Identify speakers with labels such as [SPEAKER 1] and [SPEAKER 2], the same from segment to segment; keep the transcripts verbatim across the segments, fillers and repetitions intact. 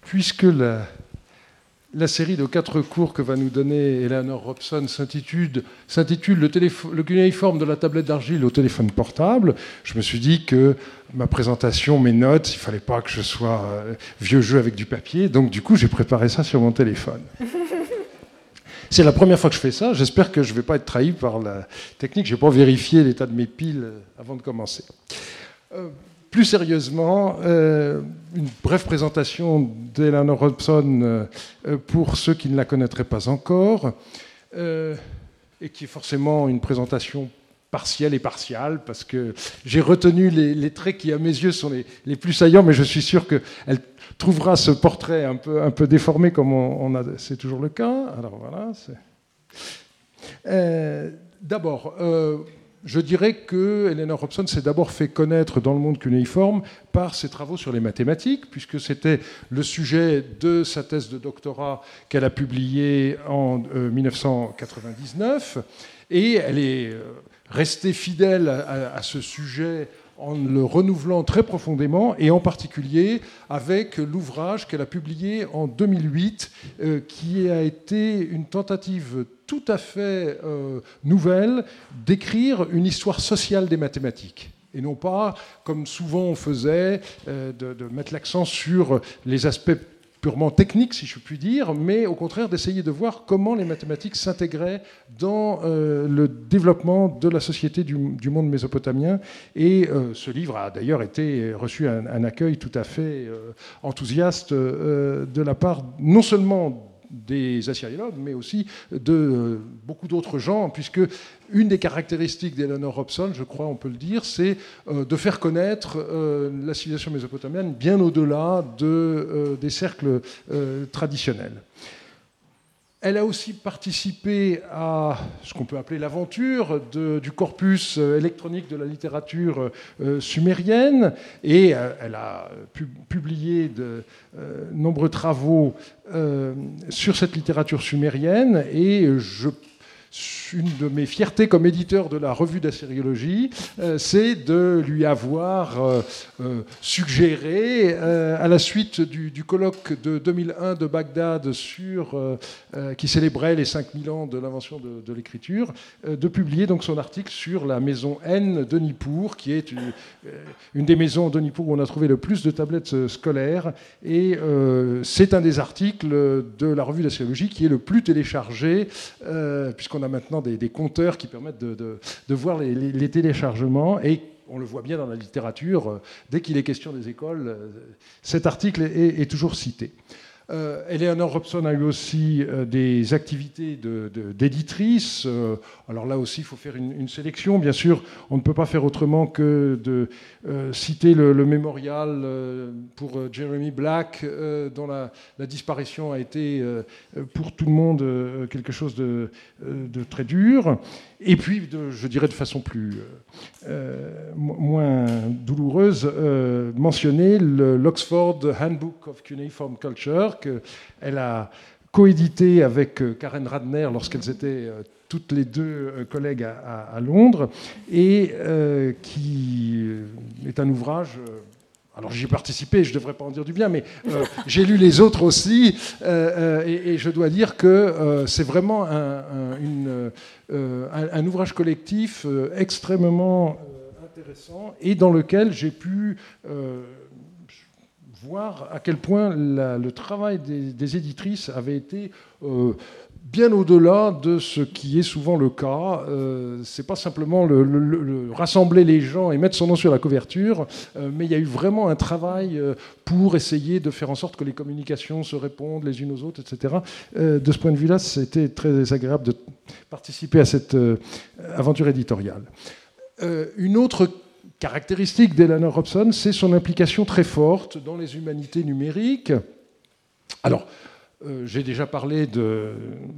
[SPEAKER 1] puisque la, la série de quatre cours que va nous donner Eleanor Robson s'intitule, s'intitule le, le cunéiforme de la tablette d'argile au téléphone portable, je me suis dit que ma présentation, mes notes, il ne fallait pas que je sois euh, vieux jeu avec du papier, donc du coup j'ai préparé ça sur mon téléphone. C'est la première fois que je fais ça, j'espère que je ne vais pas être trahi par la technique, je n'ai pas vérifié l'état de mes piles avant de commencer. Euh, Plus sérieusement, euh, une brève présentation d'Eleanor Robson euh, pour ceux qui ne la connaîtraient pas encore, euh, et qui est forcément une présentation partielle et partiale, parce que j'ai retenu les, les traits qui, à mes yeux, sont les, les plus saillants, mais je suis sûr qu'elle trouvera ce portrait un peu, un peu déformé, comme on, on a, c'est toujours le cas. Alors voilà. Euh, d'abord... Euh, Je dirais que Eleanor Robson s'est d'abord fait connaître dans le monde cunéiforme par ses travaux sur les mathématiques, puisque c'était le sujet de sa thèse de doctorat qu'elle a publiée en euh, mille neuf cent quatre-vingt-dix-neuf. Et elle est restée fidèle à, à ce sujet en le renouvelant très profondément, et en particulier avec l'ouvrage qu'elle a publié en deux mille huit, euh, qui a été une tentative tout à fait euh, nouvelle d'écrire une histoire sociale des mathématiques. Et non pas, comme souvent on faisait, euh, de, de mettre l'accent sur les aspects purement techniques, si je puis dire, mais au contraire d'essayer de voir comment les mathématiques s'intégraient dans euh, le développement de la société du, du monde mésopotamien. Et euh, ce livre a d'ailleurs été reçu un, un accueil tout à fait euh, enthousiaste euh, de la part non seulement des assyriologues, mais aussi de euh, beaucoup d'autres gens, puisque une des caractéristiques d'Eleanor Robson, je crois on peut le dire, c'est euh, de faire connaître euh, la civilisation mésopotamienne bien au-delà de, euh, des cercles euh, traditionnels. Elle a aussi participé à ce qu'on peut appeler l'aventure de, du corpus électronique de la littérature euh, sumérienne, et euh, elle a pu, publié de euh, nombreux travaux euh, sur cette littérature sumérienne, et je une de mes fiertés comme éditeur de la revue d'assyriologie, euh, c'est de lui avoir euh, euh, suggéré, euh, à la suite du, du colloque de deux mille un de Bagdad sur, euh, euh, qui célébrait les cinq mille ans de l'invention de, de l'écriture, euh, de publier donc son article sur la maison N de Nippur, qui est une, une des maisons de Nippur où on a trouvé le plus de tablettes scolaires. Et euh, c'est un des articles de la revue d'assyriologie qui est le plus téléchargé, euh, puisqu'on on a maintenant des, des compteurs qui permettent de, de, de voir les, les, les téléchargements, et on le voit bien dans la littérature, dès qu'il est question des écoles, cet article est, est toujours cité. Euh, Eleanor Robson a eu aussi euh, des activités de, de, d'éditrice. Euh, alors là aussi, il faut faire une, une sélection. Bien sûr, on ne peut pas faire autrement que de euh, citer le, le mémorial euh, pour euh, Jeremy Black, euh, dont la, la disparition a été euh, pour tout le monde euh, quelque chose de, euh, de très dur. Et puis, de, je dirais de façon plus euh, moins douloureuse, euh, mentionner le, l'Oxford Handbook of Cuneiform Culture, qu'elle a coédité avec Karen Radner lorsqu'elles étaient toutes les deux collègues à, à, à Londres, et euh, qui est un ouvrage... Alors j'y ai participé, je ne devrais pas en dire du bien, mais euh, j'ai lu les autres aussi, euh, et, et je dois dire que euh, c'est vraiment un, un, une, euh, un, un ouvrage collectif euh, extrêmement euh, intéressant, et dans lequel j'ai pu euh, voir à quel point la, le travail des, des éditrices avait été... Euh, bien au-delà de ce qui est souvent le cas. Euh, c'est pas simplement le, le, le rassembler les gens et mettre son nom sur la couverture, euh, mais il y a eu vraiment un travail euh, pour essayer de faire en sorte que les communications se répondent les unes aux autres, et cetera. Euh, de ce point de vue-là, c'était très agréable de participer à cette euh, aventure éditoriale. Euh, une autre caractéristique d'Eleanor Robson, c'est son implication très forte dans les humanités numériques. Alors, Euh, j'ai déjà parlé de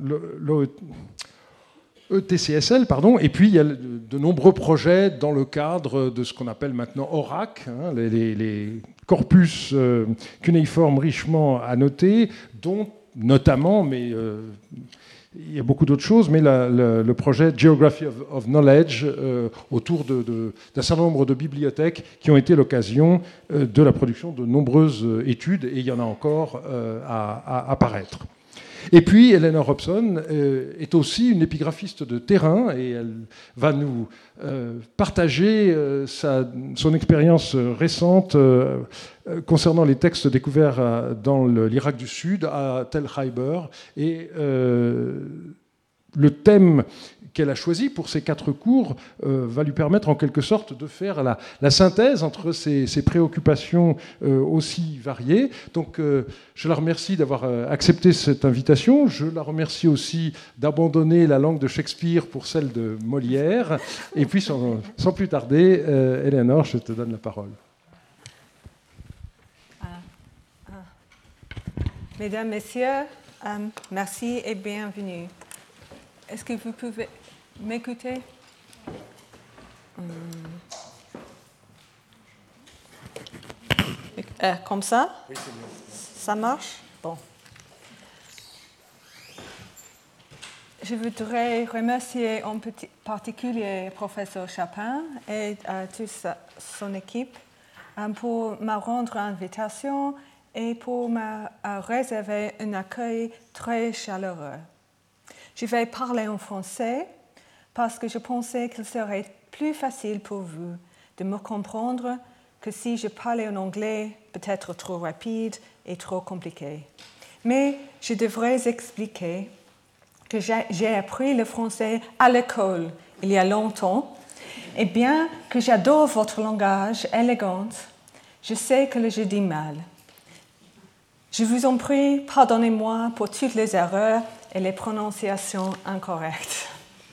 [SPEAKER 1] l'E T C S L, pardon, et puis il y a de, de nombreux projets dans le cadre de ce qu'on appelle maintenant ORAC, hein, les, les, les corpus euh, cunéiformes richement annotés, dont notamment, mais euh, il y a beaucoup d'autres choses, mais la, la, le projet Geography of, of Knowledge, euh, autour de, de, d'un certain nombre de bibliothèques qui ont été l'occasion euh, de la production de nombreuses études, et il y en a encore euh, à, à apparaître. Et puis, Eleanor Hobson euh, est aussi une épigraphiste de terrain, et elle va nous euh, partager euh, sa, son expérience récente euh, concernant les textes découverts euh, dans le, l'Irak du Sud, à Tel Khyber, et euh, le thème qu'elle a choisi pour ces quatre cours euh, va lui permettre en quelque sorte de faire la, la synthèse entre ces, ces préoccupations euh, aussi variées. Donc euh, je la remercie d'avoir euh, accepté cette invitation. Je la remercie aussi d'abandonner la langue de Shakespeare pour celle de Molière. Et puis sans, sans plus tarder, euh, Eleanor, je te donne la parole.
[SPEAKER 2] Ah, ah. Mesdames, Messieurs, um, merci et bienvenue. Est-ce que vous pouvez m'écouter? hum. euh, Comme ça?
[SPEAKER 1] Oui, c'est bien.
[SPEAKER 2] Ça marche? Bon. Je voudrais remercier en particulier le professeur Chapin et euh, toute sa, son équipe euh, pour me rendre invitation et pour me euh, réserver un accueil très chaleureux. Je vais parler en français parce que je pensais qu'il serait plus facile pour vous de me comprendre que si je parlais en anglais, peut-être trop rapide et trop compliqué. Mais je devrais expliquer que j'ai, j'ai appris le français à l'école il y a longtemps, et bien que j'adore votre langage élégant, je sais que je dis mal. Je vous en prie, pardonnez-moi pour toutes les erreurs et les prononciations incorrectes.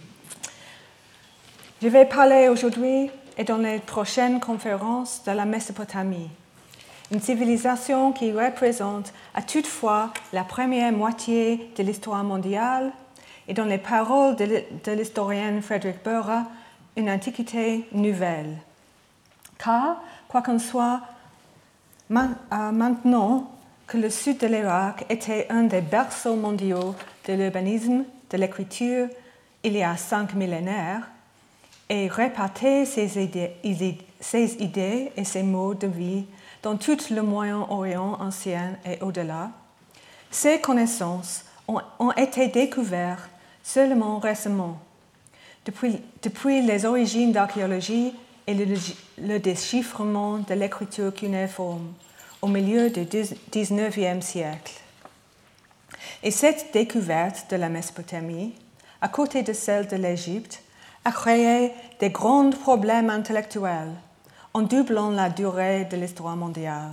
[SPEAKER 2] Je vais parler aujourd'hui et dans les prochaines conférences de la Mésopotamie, une civilisation qui représente à toutefois la première moitié de l'histoire mondiale et dans les paroles de, de l'historienne Frederick Burra, une antiquité nouvelle. Car, quoi qu'en soit, maintenant que le sud de l'Irak était un des berceaux mondiaux de l'urbanisme, de l'écriture, il y a cinq millénaires, et répartait ses idées, ses idées et ses modes de vie dans tout le Moyen-Orient ancien et au-delà, ces connaissances ont, ont été découvertes seulement récemment, depuis, depuis les origines d'archéologie et le, le déchiffrement de l'écriture cunéiforme au milieu du dix-neuvième siècle. Et cette découverte de la Mésopotamie, à côté de celle de l'Égypte, a créé des grands problèmes intellectuels en doublant la durée de l'histoire mondiale.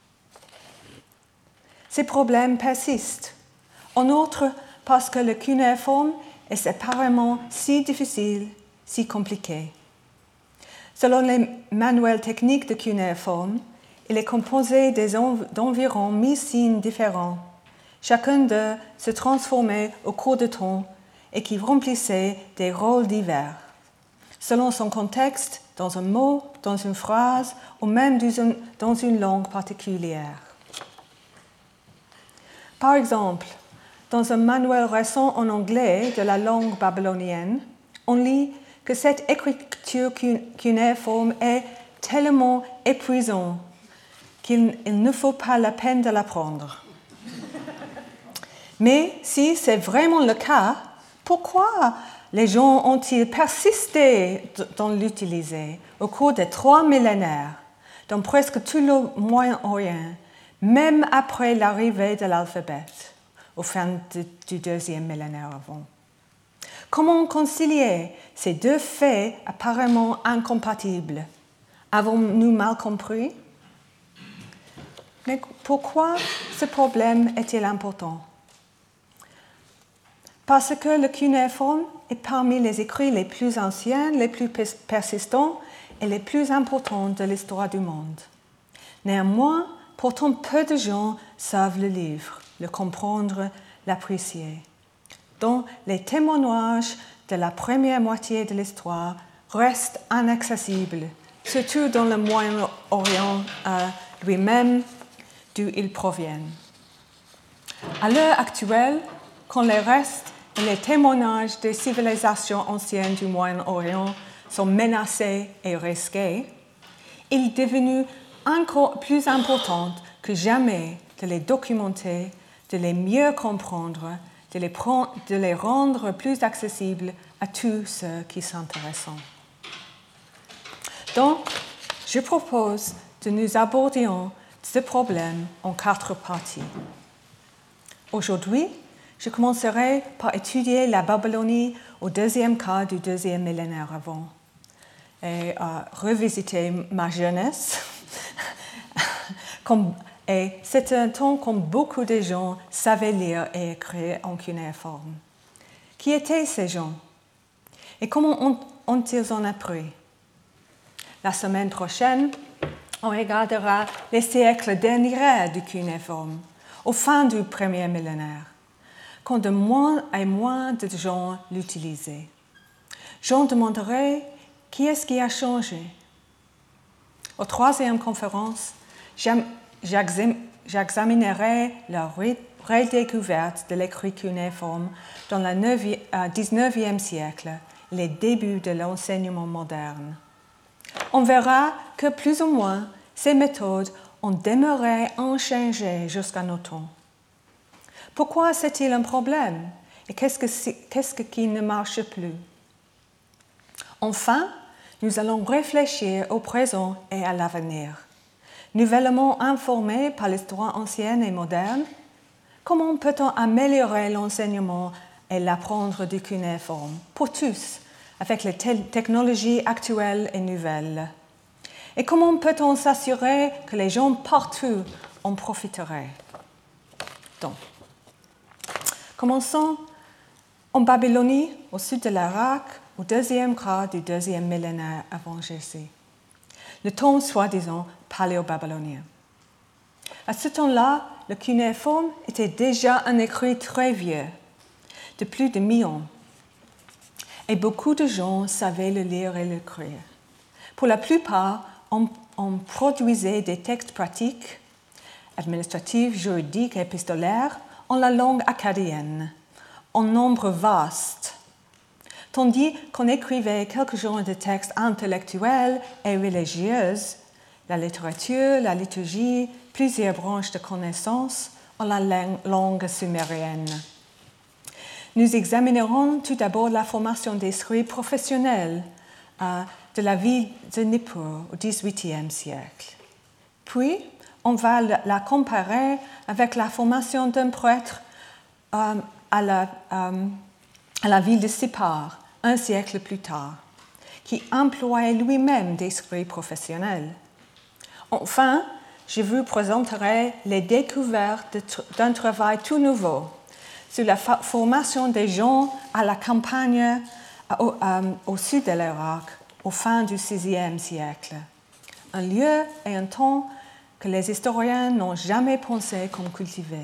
[SPEAKER 2] Ces problèmes persistent, en outre parce que le cunéiforme est apparemment si difficile, si compliqué. Selon les manuels techniques de cunéiforme, il est composé d'environ mille signes différents, chacun d'eux se transformait au cours du temps et qui remplissait des rôles divers, selon son contexte, dans un mot, dans une phrase ou même dans une langue particulière. Par exemple, dans un manuel récent en anglais de la langue babylonienne, on lit que cette écriture cunéiforme est tellement épuisante qu'il ne faut pas la peine de l'apprendre. Mais si c'est vraiment le cas, pourquoi les gens ont-ils persisté dans l'utiliser au cours des trois millénaires, dans presque tout le Moyen-Orient, même après l'arrivée de l'alphabet, au fin de, du deuxième millénaire avant? Comment concilier ces deux faits apparemment incompatibles? Avons-nous mal compris? Mais pourquoi ce problème est-il important? Parce que le cunéiforme est parmi les écrits les plus anciens, les plus persistants et les plus importants de l'histoire du monde. Néanmoins, pourtant peu de gens savent le lire, le comprendre, l'apprécier. Donc, les témoignages de la première moitié de l'histoire restent inaccessibles, surtout dans le Moyen-Orient euh, lui-même, d'où ils proviennent. À l'heure actuelle, quand les restes les témoignages des civilisations anciennes du Moyen-Orient sont menacés et risqués, il est devenu encore plus important que jamais de les documenter, de les mieux comprendre, de les, prendre, de les rendre plus accessibles à tous ceux qui s'intéressent. Donc, je propose que nous abordions ce problème en quatre parties. Aujourd'hui, je commencerai par étudier la Babylonie au deuxième quart du deuxième millénaire avant et euh, revisiter ma jeunesse. Comme, et c'est un temps quand beaucoup de gens savaient lire et écrire en cunéiforme. Qui étaient ces gens? Et comment ont, ont-ils en appris? La semaine prochaine, on regardera les siècles derniers du cunéiforme, au fin du premier millénaire, quand de moins en moins de gens l'utilisaient. J'en demanderai qui est-ce qui a changé. Aux troisième conférence, j'examinerai la redécouverte de l'écrit cunéiforme dans le dix-neuvième siècle, les débuts de l'enseignement moderne. On verra que plus ou moins ces méthodes ont demeuré inchangées jusqu'à nos temps. Pourquoi c'est-il un problème et qu'est-ce, que qu'est-ce qui ne marche plus? Enfin, nous allons réfléchir au présent et à l'avenir. Nouvellement informés par l'histoire ancienne et moderne, comment peut-on améliorer l'enseignement et l'apprendre du cunéiforme pour tous, avec les te- technologies actuelles et nouvelles? Et comment peut-on s'assurer que les gens partout en profiteraient? Donc, commençons en Babylonie, au sud de l'Irak, au deuxième quart du deuxième millénaire avant Jésus. Le temps soi-disant paléo-babylonien. À ce temps-là, le cunéiforme était déjà un écrit très vieux, de plus de mille ans. Et beaucoup de gens savaient le lire et l'écrire. Pour la plupart, on, on produisait des textes pratiques, administratifs, juridiques et épistolaires en la langue acadienne, en nombre vaste, tandis qu'on écrivait quelques genres de textes intellectuels et religieux, la littérature, la liturgie, plusieurs branches de connaissances en la langue sumérienne. Nous examinerons tout d'abord la formation des scribes professionnels euh, de la ville de Nippur au dix-huitième siècle. Puis, on va la comparer avec la formation d'un prêtre euh, à, la, euh, à la ville de Sippar, un siècle plus tard, qui employait lui-même des scribes professionnels. Enfin, je vous présenterai les découvertes d'un travail tout nouveau sur la formation des gens à la campagne au, euh, au sud de l'Irak, au fin du sixième siècle. Un lieu et un temps que les historiens n'ont jamais pensé comme cultivé.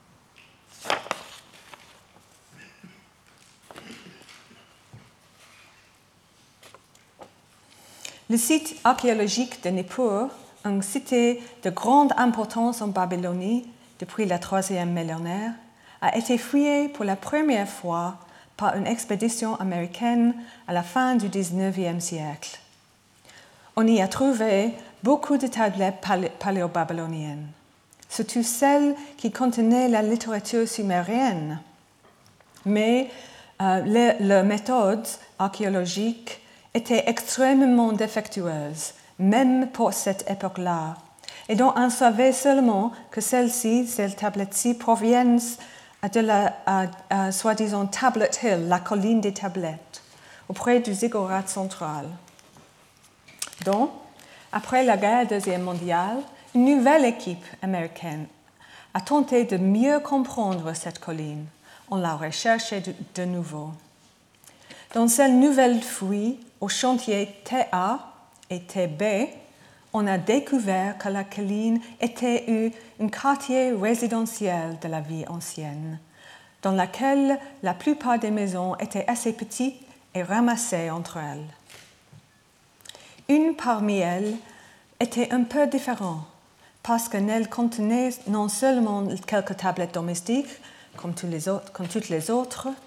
[SPEAKER 2] Le site archéologique de Nippur, une cité de grande importance en Babylonie depuis le troisième millénaire, a été fouillé pour la première fois par une expédition américaine à la fin du dix-neuvième siècle. On y a trouvé beaucoup de tablettes paléo-babyloniennes, surtout celles qui contenaient la littérature sumérienne. Mais euh, leurs méthodes archéologiques étaient extrêmement défectueuses, même pour cette époque-là, et dont on savait seulement que celles-ci, ces tablettes-ci, proviennent de la euh, euh, soi-disant Tablet Hill, la colline des tablettes, auprès du ziggurat central. Donc, après la guerre deuxième mondiale, une nouvelle équipe américaine a tenté de mieux comprendre cette colline. On l'a recherchée de, de nouveau. Dans cette nouvelle fouille, au chantier T A et T B, on a découvert que la colline était un quartier résidentiel de la vie ancienne, dans lequel la plupart des maisons étaient assez petites et ramassées entre elles. Une parmi elles était un peu différente, parce qu'elle contenait non seulement quelques tablettes domestiques, comme, tous les autres, comme toutes les autres,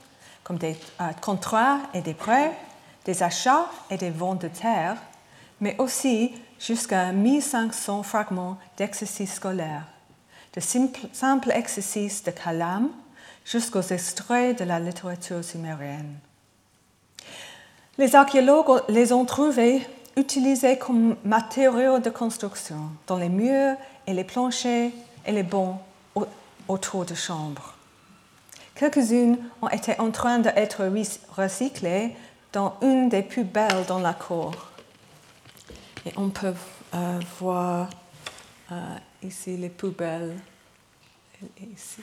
[SPEAKER 2] comme des euh, contrats et des prêts, des achats et des ventes de terres, mais aussi jusqu'à mille cinq cents fragments d'exercices scolaires, de simples, simples exercices de calame jusqu'aux extraits de la littérature sumérienne. Les archéologues les ont trouvés utilisés comme matériaux de construction dans les murs et les planchers et les bancs autour de chambres. Quelques-unes ont été en train d'être recyclées dans une des plus belles dans la cour. Et on peut euh, voir euh, ici les plus belles. Ici.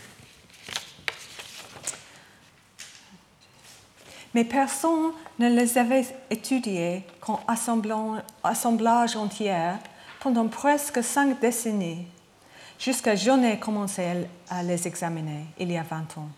[SPEAKER 2] Mais personne ne les avait étudiées qu'en assemblage entier pendant presque cinq décennies, jusqu'à ce que j'en ai commencé à les examiner il y a vingt ans.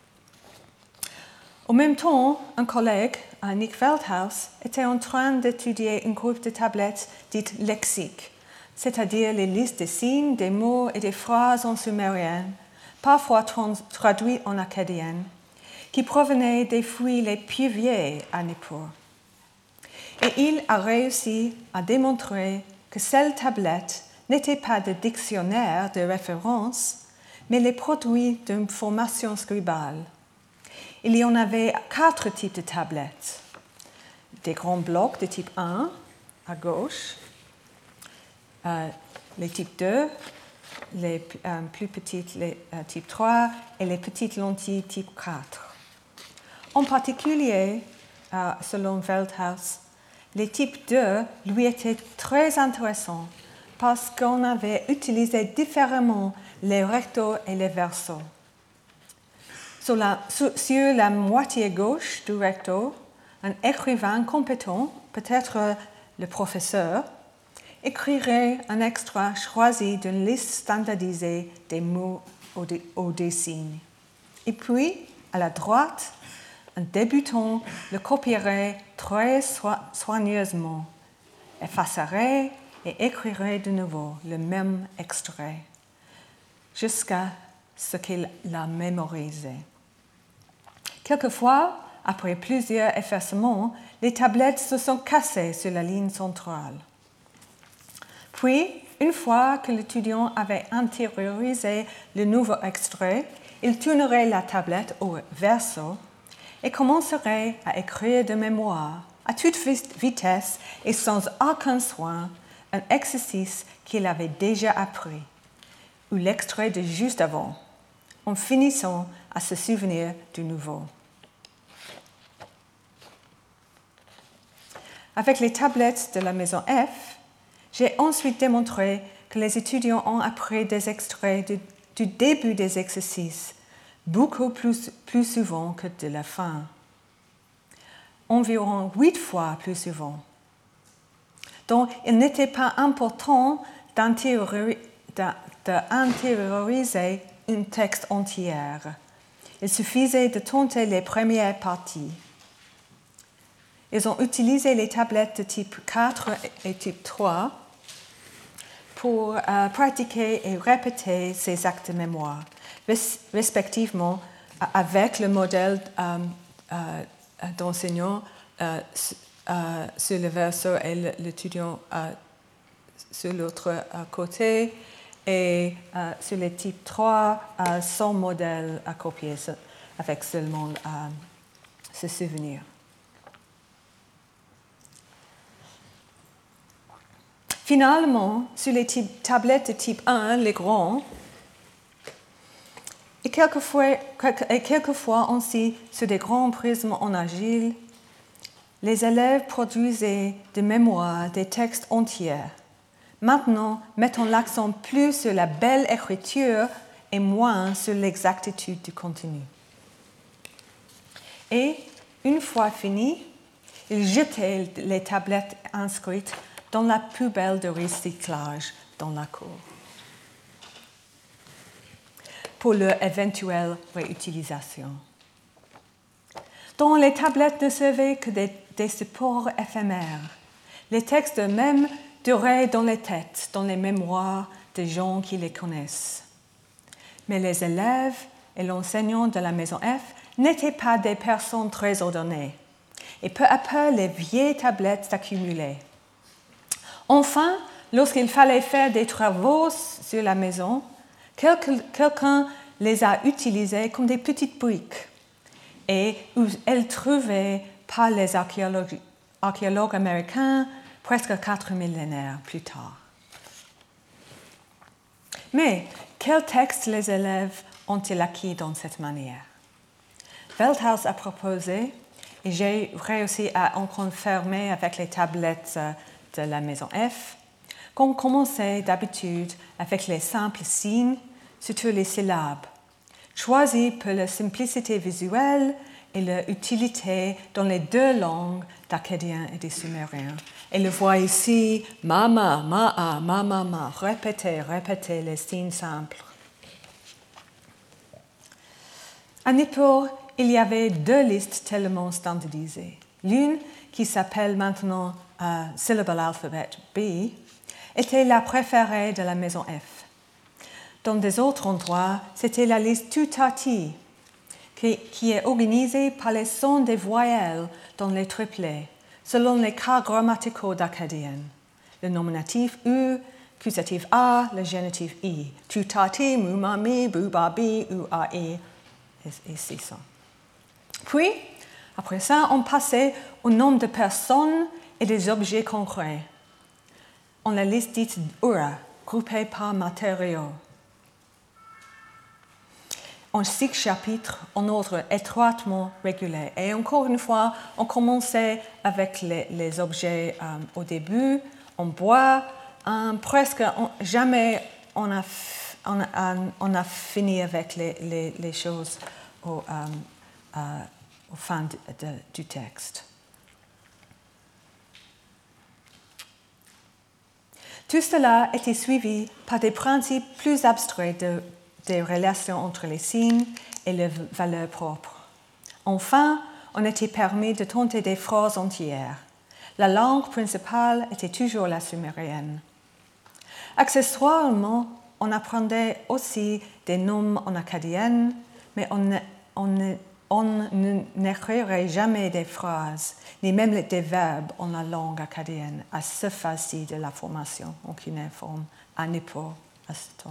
[SPEAKER 2] En même temps, un collègue, Nick Veldhuis, était en train d'étudier un groupe de tablettes dites lexiques, c'est-à-dire les listes des signes, des mots et des phrases en sumérien, parfois traduits en akkadien, qui provenaient des fouilles les plus vieilles à Nippur. Et il a réussi à démontrer que ces tablettes n'étaient pas des dictionnaires de référence, mais les produits d'une formation scribale. Il y en avait quatre types de tablettes. Des grands blocs de type un, à gauche, euh, les types deux, les euh, plus petites, les euh, type trois, et les petites lentilles type quatre. En particulier, euh, selon Veldhuis, les types deux lui étaient très intéressants parce qu'on avait utilisé différemment les rectos et les versos. Sur la, sur, sur la moitié gauche du recto, un écrivain compétent, peut-être le professeur, écrirait un extrait choisi d'une liste standardisée des mots ou des, ou des signes. Et puis, à la droite, un débutant le copierait très soigneusement, effacerait et écrirait de nouveau le même extrait, jusqu'à ce qu'il l'a mémorisé. Quelquefois, après plusieurs effacements, les tablettes se sont cassées sur la ligne centrale. Puis, une fois que l'étudiant avait intériorisé le nouveau extrait, il tournerait la tablette au verso et commencerait à écrire de mémoire, à toute vitesse et sans aucun soin, un exercice qu'il avait déjà appris, ou l'extrait de juste avant, en finissant à se souvenir du nouveau. Avec les tablettes de la maison F, j'ai ensuite démontré que les étudiants ont appris des extraits du, du début des exercices, beaucoup plus, plus souvent que de la fin. Environ huit fois plus souvent. Donc, il n'était pas important d'intérioriser un texte entier. Il suffisait de tenter les premières parties. Ils ont utilisé les tablettes de type quatre et type trois pour euh, pratiquer et répéter ces actes de mémoire, respectivement avec le modèle euh, euh, d'enseignant euh, euh, sur le verso et l'étudiant euh, sur l'autre euh, côté, et euh, sur les types trois, euh, sans modèle à copier, avec seulement euh, ce souvenir. Finalement, sur les types, tablettes de type un, les grands, et quelquefois, et quelquefois aussi sur des grands prismes en argile, les élèves produisaient de mémoire des textes entiers. Maintenant, mettons l'accent plus sur la belle écriture et moins sur l'exactitude du contenu. Et, une fois fini, ils jetaient les tablettes inscrites dans la poubelle de recyclage dans la cour, pour leur éventuelle réutilisation. Donc, les tablettes ne servaient que des, des supports éphémères. Les textes eux-mêmes duraient dans les têtes, dans les mémoires des gens qui les connaissent. Mais les élèves et l'enseignant de la maison F n'étaient pas des personnes très ordonnées, et peu à peu les vieilles tablettes s'accumulaient. Enfin, lorsqu'il fallait faire des travaux sur la maison, quelqu'un les a utilisées comme des petites briques, et elles trouvées par les archéologues, archéologues américains presque quatre millénaires plus tard. Mais quels textes les élèves ont-ils acquis dans cette manière? Velthouse a proposé, et j'ai réussi à en confirmer avec les tablettes de la maison F, qu'on commençait d'habitude avec les simples signes, surtout les syllabes, choisis pour leur simplicité visuelle et leur utilité dans les deux langues d'acadien et des sumériens. Et le voit ici, mama, ma'a, mama, ma, répétez, répétez les signes simples. À Nippur, il y avait deux listes tellement standardisées. L'une, qui s'appelle maintenant uh, Syllable Alphabet B, était la préférée de la maison F. Dans des autres endroits, c'était la liste Tutati, qui, qui est organisée par les sons des voyelles dans les triplets, selon les cas grammaticaux d'acadienne. Le nominatif U, l'accusatif A, le génitif I. Tutati, mumami, bubabi, uai, et, et c'est ça. Puis, après ça, on passait au nombre de personnes et des objets concrets. On la liste dite Ura, groupée par matériaux. En six chapitres, en ordre étroitement régulier. Et encore une fois, on commençait avec les, les objets euh, au début, en bois, euh, presque on, jamais on a, on, a, on a fini avec les, les, les choses au, euh, euh, au fin de, de, du texte. Tout cela était suivi par des principes plus abstraits de, des relations entre les signes et leurs valeurs propres. Enfin, on était permis de tenter des phrases entières. La langue principale était toujours la sumérienne. Accessoirement, on apprenait aussi des noms en acadienne, mais on ne, on ne, on n'écrirait jamais des phrases, ni même des verbes en la langue acadienne à ce phase-ci de la formation en cunéiforme à Nippur à ce temps.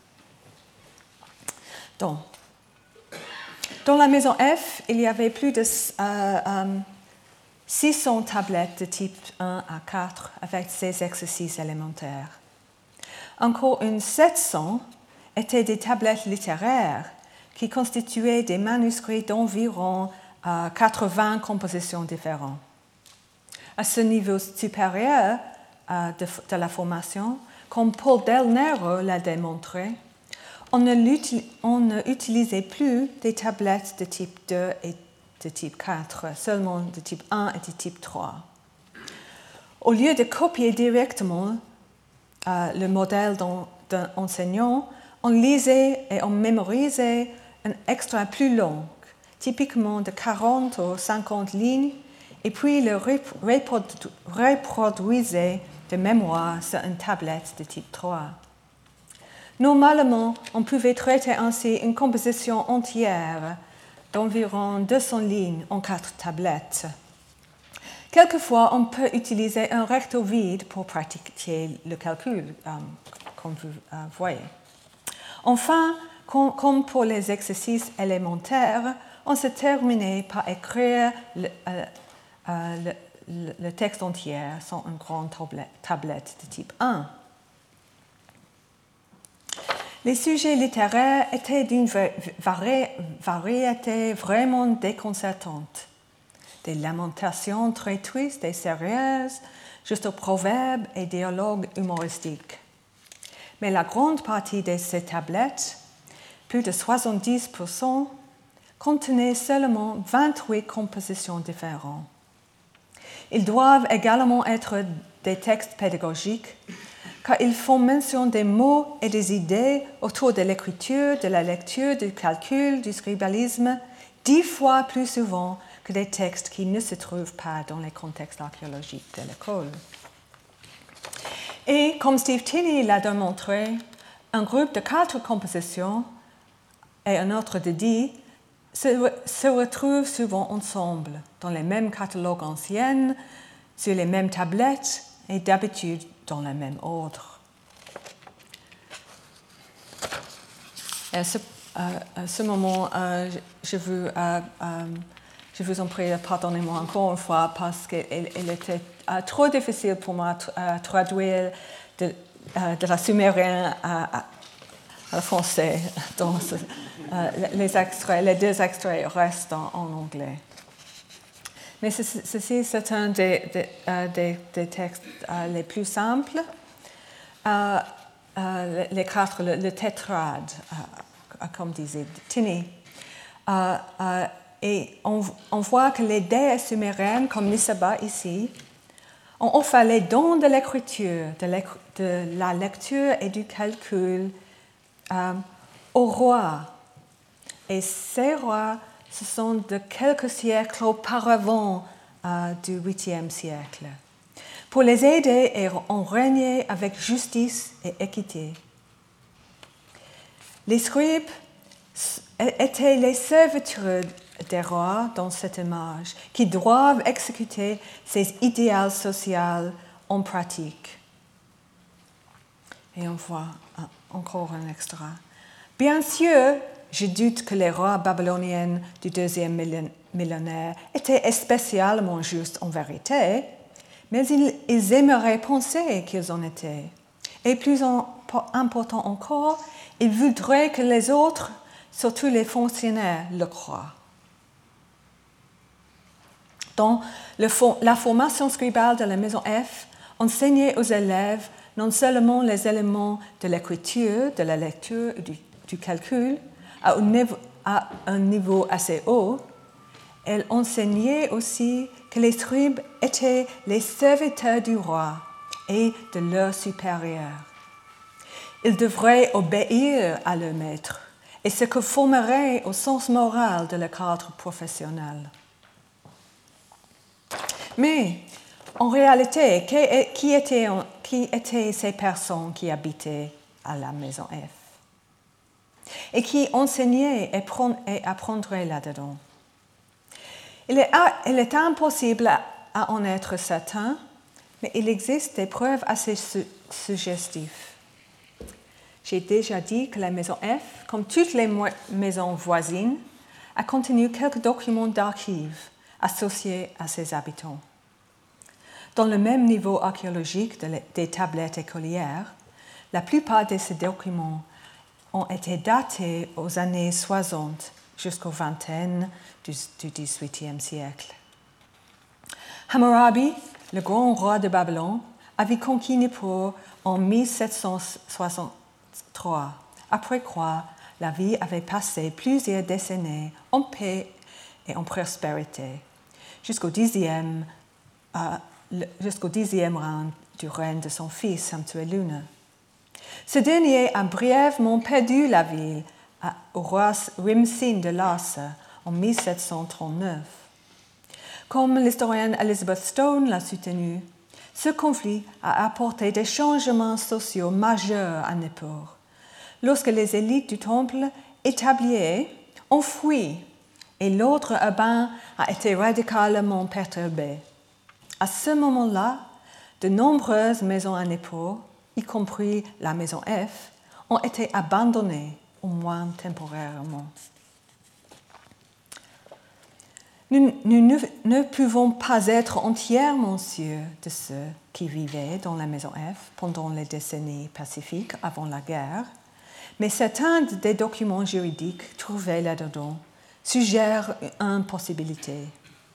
[SPEAKER 2] Donc, dans la maison F, il y avait plus de euh, euh, six cents tablettes de type un à quatre avec ces exercices élémentaires. Encore une sept cents étaient des tablettes littéraires qui constituaient des manuscrits d'environ euh, quatre-vingts compositions différentes. À ce niveau supérieur euh, de, de la formation, comme Paul Del Nero l'a démontré, on ne, on ne utilisait plus des tablettes de type deux et de type quatre, seulement de type un et de type trois. Au lieu de copier directement euh, le modèle d'un, d'un enseignant, on lisait et on mémorisait un extrait plus long, typiquement de quarante ou cinquante lignes, et puis le reproduisait de mémoire sur une tablette de type trois. Normalement, on pouvait traiter ainsi une composition entière d'environ deux cents lignes en quatre tablettes. Quelquefois, on peut utiliser un recto vide pour pratiquer le calcul, euh, comme vous euh, voyez. Enfin, com- comme pour les exercices élémentaires, on se terminait par écrire le, euh, euh, le, le, le texte entier sur une grande tablette, tablette de type un. Les sujets littéraires étaient d'une vari- variété vraiment déconcertante. Des lamentations très tristes et sérieuses, jusqu'aux proverbes et dialogues humoristiques. Mais la grande partie de ces tablettes, plus de soixante-dix pour cent, contenaient seulement vingt-huit compositions différentes. Ils doivent également être des textes pédagogiques, car ils font mention des mots et des idées autour de l'écriture, de la lecture, du calcul, du scribalisme, dix fois plus souvent que des textes qui ne se trouvent pas dans les contextes archéologiques de l'école. Et comme Steve Tinney l'a démontré, un groupe de quatre compositions et un autre de dix se, se retrouvent souvent ensemble, dans les mêmes catalogues anciens, sur les mêmes tablettes et d'habitude dans le même ordre. Et à ce, euh, à ce moment, euh, je, je, veux, euh, euh, je vous en prie, pardonnez-moi encore une fois, parce qu'il il était euh, trop difficile pour moi de euh, traduire de, euh, de la sumérien à, à, à français. Donc, euh, les, extraits, les deux extraits restent en, en anglais. Mais ceci, c'est un des, des, euh, des, des textes euh, les plus simples. Euh, euh, les quatre, le, le tétrade, euh, comme disait Tini. Euh, euh, et on, on voit que les déesses sumériennes, comme Nisaba ici, ont offert les dons de l'écriture, de, de la lecture et du calcul euh, aux rois. Et ces rois, ce sont de quelques siècles auparavant euh, du huitième siècle. Pour les aider, ils ont régné avec justice et équité. Les scribes étaient les serviteurs des rois dans cette image, qui doivent exécuter ces idéaux sociaux en pratique. Et on voit encore un extra. Bien sûr, je doute que les rois babyloniens du deuxième millénaire étaient spécialement justes en vérité, mais ils, ils aimeraient penser qu'ils en étaient. Et plus en, important encore, ils voudraient que les autres, surtout les fonctionnaires, le croient. Dans le, la formation scribale de la maison F, enseignait aux élèves non seulement les éléments de l'écriture, de la lecture et du, du calcul, à un, niveau, à un niveau assez haut, elle enseignait aussi que les scribes étaient les serviteurs du roi et de leurs supérieurs. Ils devraient obéir à leur maître, et ce que formerait au sens moral de le cadre professionnel. Mais, en réalité, qui étaient, qui étaient ces personnes qui habitaient à la maison F et qui enseignaient et apprendraient là-dedans? Il est, il est impossible à en être certain, mais il existe des preuves assez su, suggestives. J'ai déjà dit que la maison F, comme toutes les maisons voisines, a contenu quelques documents d'archives associés à ses habitants. Dans le même niveau archéologique de, des tablettes écolières, la plupart de ces documents ont été datés aux années soixante jusqu'aux vingtaines du, du dix-huitième siècle. Hammurabi, le grand roi de Babylone, avait conquis Nippur en mille sept cent soixante-trois, après quoi la vie avait passé plusieurs décennies en paix et en prospérité, jusqu'au dixième, euh, le, jusqu'au dixième rang du règne de son fils Samtueluna. Ce dernier a brièvement perdu la ville à, au roi Rimsin de Lhasa en mille sept cent trente-neuf. Comme l'historienne Elizabeth Stone l'a soutenu, ce conflit a apporté des changements sociaux majeurs à Nippur, lorsque les élites du temple établies ont fui et l'ordre urbain a été radicalement perturbé. À ce moment-là, de nombreuses maisons à Nippur, y compris la maison F, ont été abandonnées, au moins temporairement. Nous, nous ne, ne pouvons pas être entièrement sûrs de ceux qui vivaient dans la maison F pendant les décennies pacifiques avant la guerre, mais certains des documents juridiques trouvés là-dedans suggèrent une possibilité.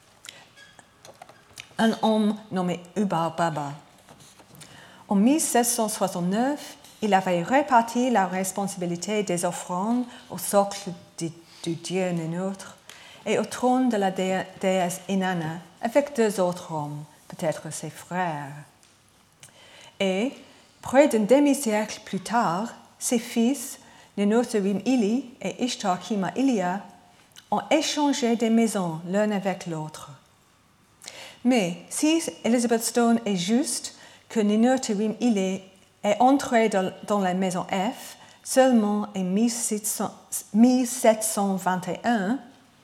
[SPEAKER 2] Un homme nommé Ubar Baba. En mille sept cent soixante-neuf, il avait réparti la responsabilité des offrandes au socle du, du dieu Ninurta et au trône de la dé- déesse Inanna avec deux autres hommes, peut-être ses frères. Et, près d'un demi-siècle plus tard, ses fils, Ninurta-Rim-Ili et Ishtar-Kima-Ilia, ont échangé des maisons l'un avec l'autre. Mais si Elizabeth Stone est juste que Ninurta-Rim-Ili est entré dans, dans la maison F seulement en mille sept cent vingt et un,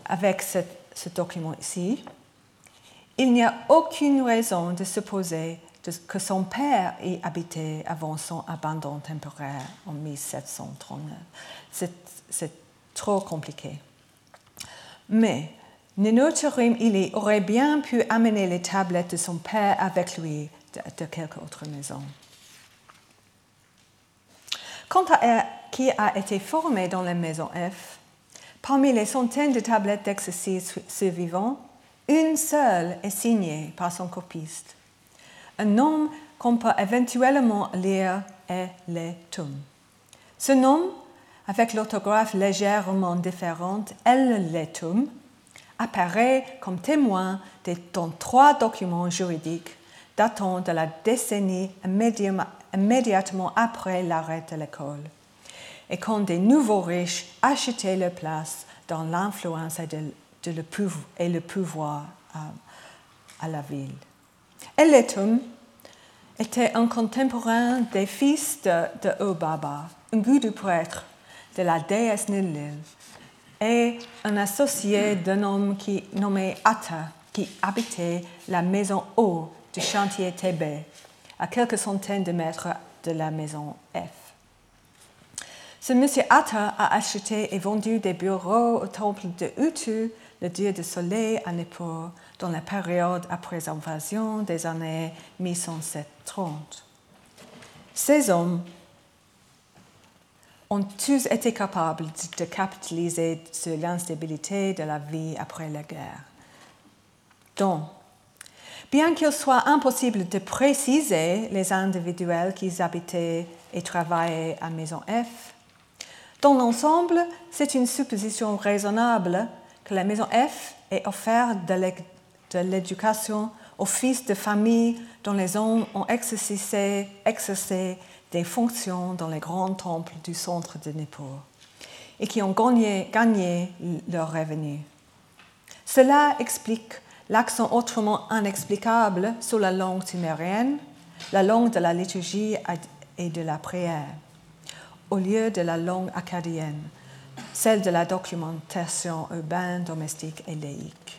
[SPEAKER 2] avec ce, ce document ici, il n'y a aucune raison de supposer de, que son père y habitait avant son abandon temporaire en mille sept cent trente-neuf. C'est, c'est trop compliqué. Mais Nenoturim Ili aurait bien pu amener les tablettes de son père avec lui de, de quelque autre maison. Quant à qui a été formé dans la maison F, parmi les centaines de tablettes d'exercice survivantes, une seule est signée par son copiste. Un nom qu'on peut éventuellement lire est Letum. Ce nom, avec l'orthographe légèrement différente, El Letum, apparaît comme témoin dans trois documents juridiques datant de la décennie immédiatement après l'arrêt de l'école, et quand des nouveaux riches achetaient leur place dans l'influence et, de, de le, pouvoir, et le pouvoir euh, à la ville. El Letum était un contemporain des fils de, de Obaba, un goût prêtre de la déesse Nilil, et un associé d'un homme qui, nommé Atta, qui habitait la maison haut du chantier Thébé, à quelques centaines de mètres de la maison F. Ce monsieur Atta a acheté et vendu des bureaux au temple de Utu, le dieu du soleil à Nippur, dans la période après l'invasion des années mille cent trente. Ces hommes ont tous été capables de capitaliser sur l'instabilité de la vie après la guerre. Donc, bien qu'il soit impossible de préciser les individuels qui habitaient et travaillaient à Maison F, dans l'ensemble, c'est une supposition raisonnable que la Maison F ait offert de l'éducation aux fils de famille dont les hommes ont exercé, exercé des fonctions dans les grands temples du centre de Nippur et qui ont gagné, gagné leurs revenus. Cela explique l'accent autrement inexplicable sur la langue sumérienne, la langue de la liturgie et de la prière, au lieu de la langue akkadienne, celle de la documentation urbaine, domestique et laïque.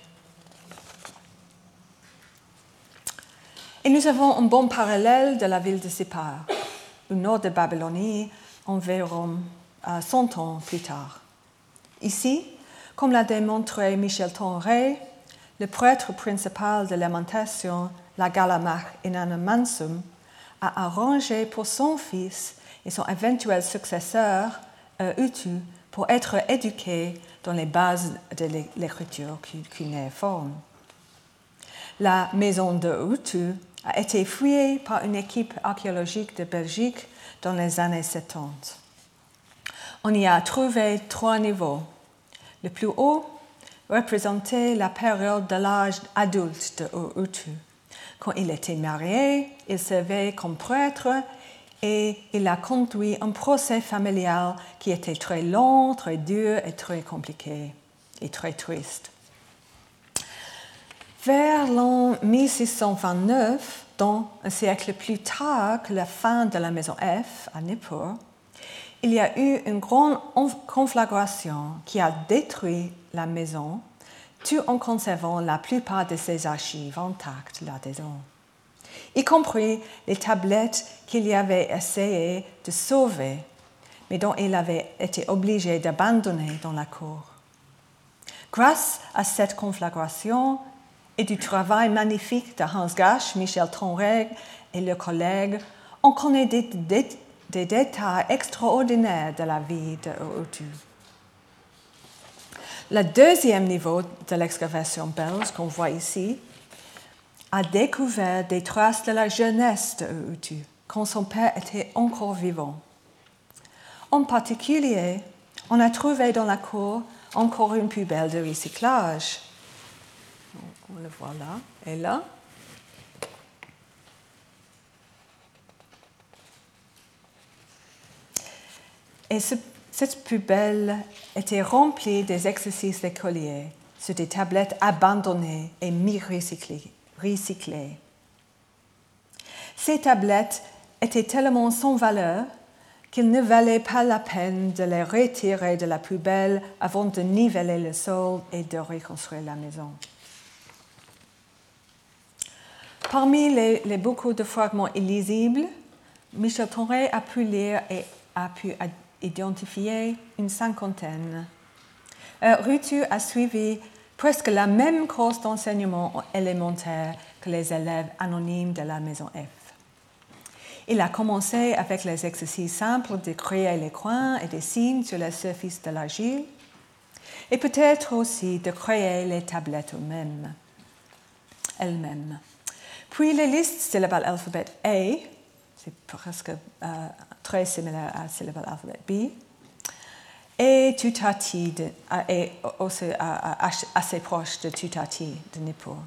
[SPEAKER 2] Et nous avons un bon parallèle de la ville de Sippar, au nord de Babylonie, environ cent ans plus tard. Ici, comme l'a démontré Michel Tonré, le prêtre principal de lamentation, la Galamach Inanna Mansum, a arrangé pour son fils et son éventuel successeur, euh, Utu, pour être éduqué dans les bases de l'écriture cunéiforme. La maison de Utu a été fouillée par une équipe archéologique de Belgique dans les années soixante-dix. On y a trouvé trois niveaux. Le plus haut représentait la période de l'âge adulte de Utu. Quand il était marié, il servait comme prêtre et il a conduit un procès familial qui était très long, très dur et très compliqué et très triste. Vers l'an mille six cent vingt-neuf, donc un siècle plus tard que la fin de la maison F à Nippur, il y a eu une grande conflagration qui a détruit la maison, tout en conservant la plupart de ses archives intactes là-dedans, y compris les tablettes qu'il y avait essayé de sauver, mais dont il avait été obligé d'abandonner dans la cour. Grâce à cette conflagration et du travail magnifique de Hans Gasch, Michel Tonré et leurs collègues, on connaît des, des, des détails extraordinaires de la vie de Utu. Le deuxième niveau de l'excavation belge qu'on voit ici a découvert des traces de la jeunesse de Utu, quand son père était encore vivant. En particulier, on a trouvé dans la cour encore une poubelle de recyclage. On le voit là et là. Et ce, cette poubelle était remplie des exercices d'écoliers sur des tablettes abandonnées et mi-recyclées. Recyclées. Ces tablettes étaient tellement sans valeur qu'il ne valait pas la peine de les retirer de la poubelle avant de niveler le sol et de reconstruire la maison. Parmi les, les beaucoup de fragments illisibles, Michel Tonré a pu lire et a pu identifier une cinquantaine. Euh, Rutu a suivi presque la même course d'enseignement élémentaire que les élèves anonymes de la maison F. Il a commencé avec les exercices simples de créer les coins et des signes sur la surface de l'argile, et peut-être aussi de créer les tablettes elles-mêmes. elles-mêmes. Puis les listes syllabal alphabet A, c'est presque euh, très similaire à syllabal alphabet B, et tutati, de, et aussi euh, assez proche de tutati de Nippur.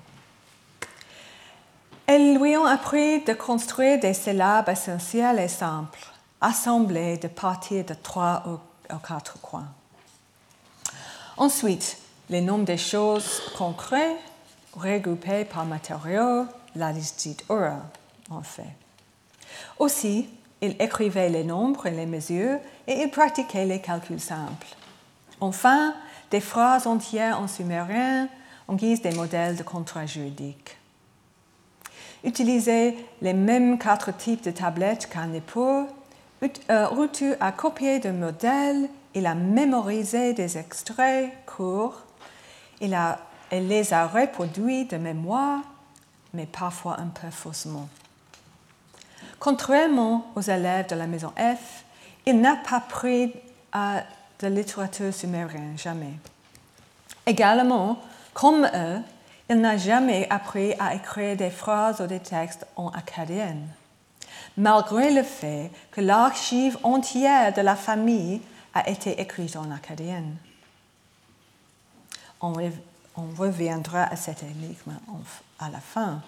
[SPEAKER 2] Elles lui ont appris de construire des syllabes essentielles et simples, assemblées de partir de trois ou quatre coins. Ensuite, les noms des choses concrètes, regroupés par matériaux, la liste dite orale, en fait. Aussi, il écrivait les nombres et les mesures et il pratiquait les calculs simples. Enfin, des phrases entières en sumérien en guise des modèles de contrats juridiques. Utiliser les mêmes quatre types de tablettes qu'à Nippur, Rutu a copié des modèles, il a mémorisé des extraits courts, il, a, il les a reproduits de mémoire, mais parfois un peu faussement. Contrairement aux élèves de la maison F, il n'a pas pris euh, de littérature sumérienne, jamais. Également, comme eux, il n'a jamais appris à écrire des phrases ou des textes en akkadien, malgré le fait que l'archive entière de la famille a été écrite en akkadien. On, on reviendra à cette énigme à la fin.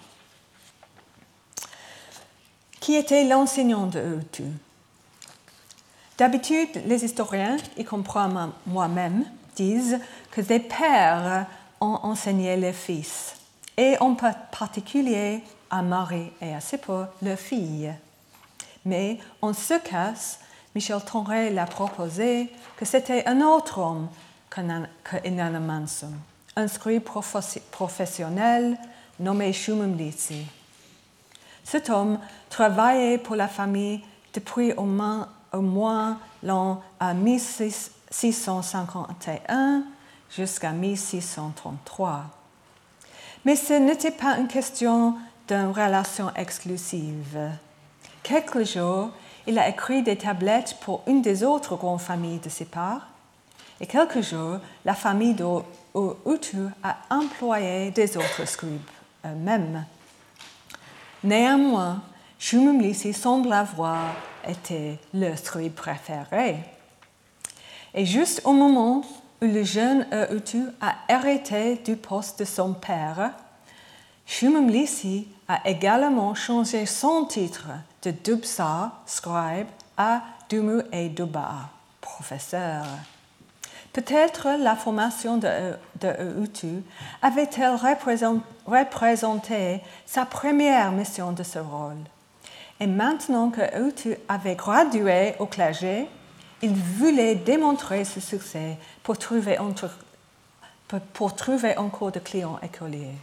[SPEAKER 2] Qui était l'enseignant de Rutu? D'habitude, les historiens, y compris moi-même, disent que des pères ont enseigné leurs fils, et en particulier à Marie et à Sippo, leurs filles. Mais en ce cas, Michel Tonré l'a proposé que c'était un autre homme que Inanna Mansum, un scribe professionnel nommé Shumum Lissi. Cet homme travaillait pour la famille depuis au moins, au moins l'an mille six cent cinquante et un jusqu'à mille six cent trente-trois. Mais ce n'était pas une question d'une relation exclusive. Quelques jours, il a écrit des tablettes pour une des autres grandes familles de ses parts, et quelques jours, la famille d'Utu a employé des autres scribes eux-mêmes. Néanmoins, Shumum Lissi semble avoir été le scribe préféré. Et juste au moment où le jeune Utu a hérité du poste de son père, Shumum Lissi a également changé son titre de Dubsa, scribe, à Dumu et Duba, professeur. Peut-être la formation de, de Utu avait-elle représenté sa première mission de ce rôle. Et maintenant que Utu avait gradué au clergé, il voulait démontrer ce succès pour trouver, entre, pour, pour trouver encore de clients écoliers.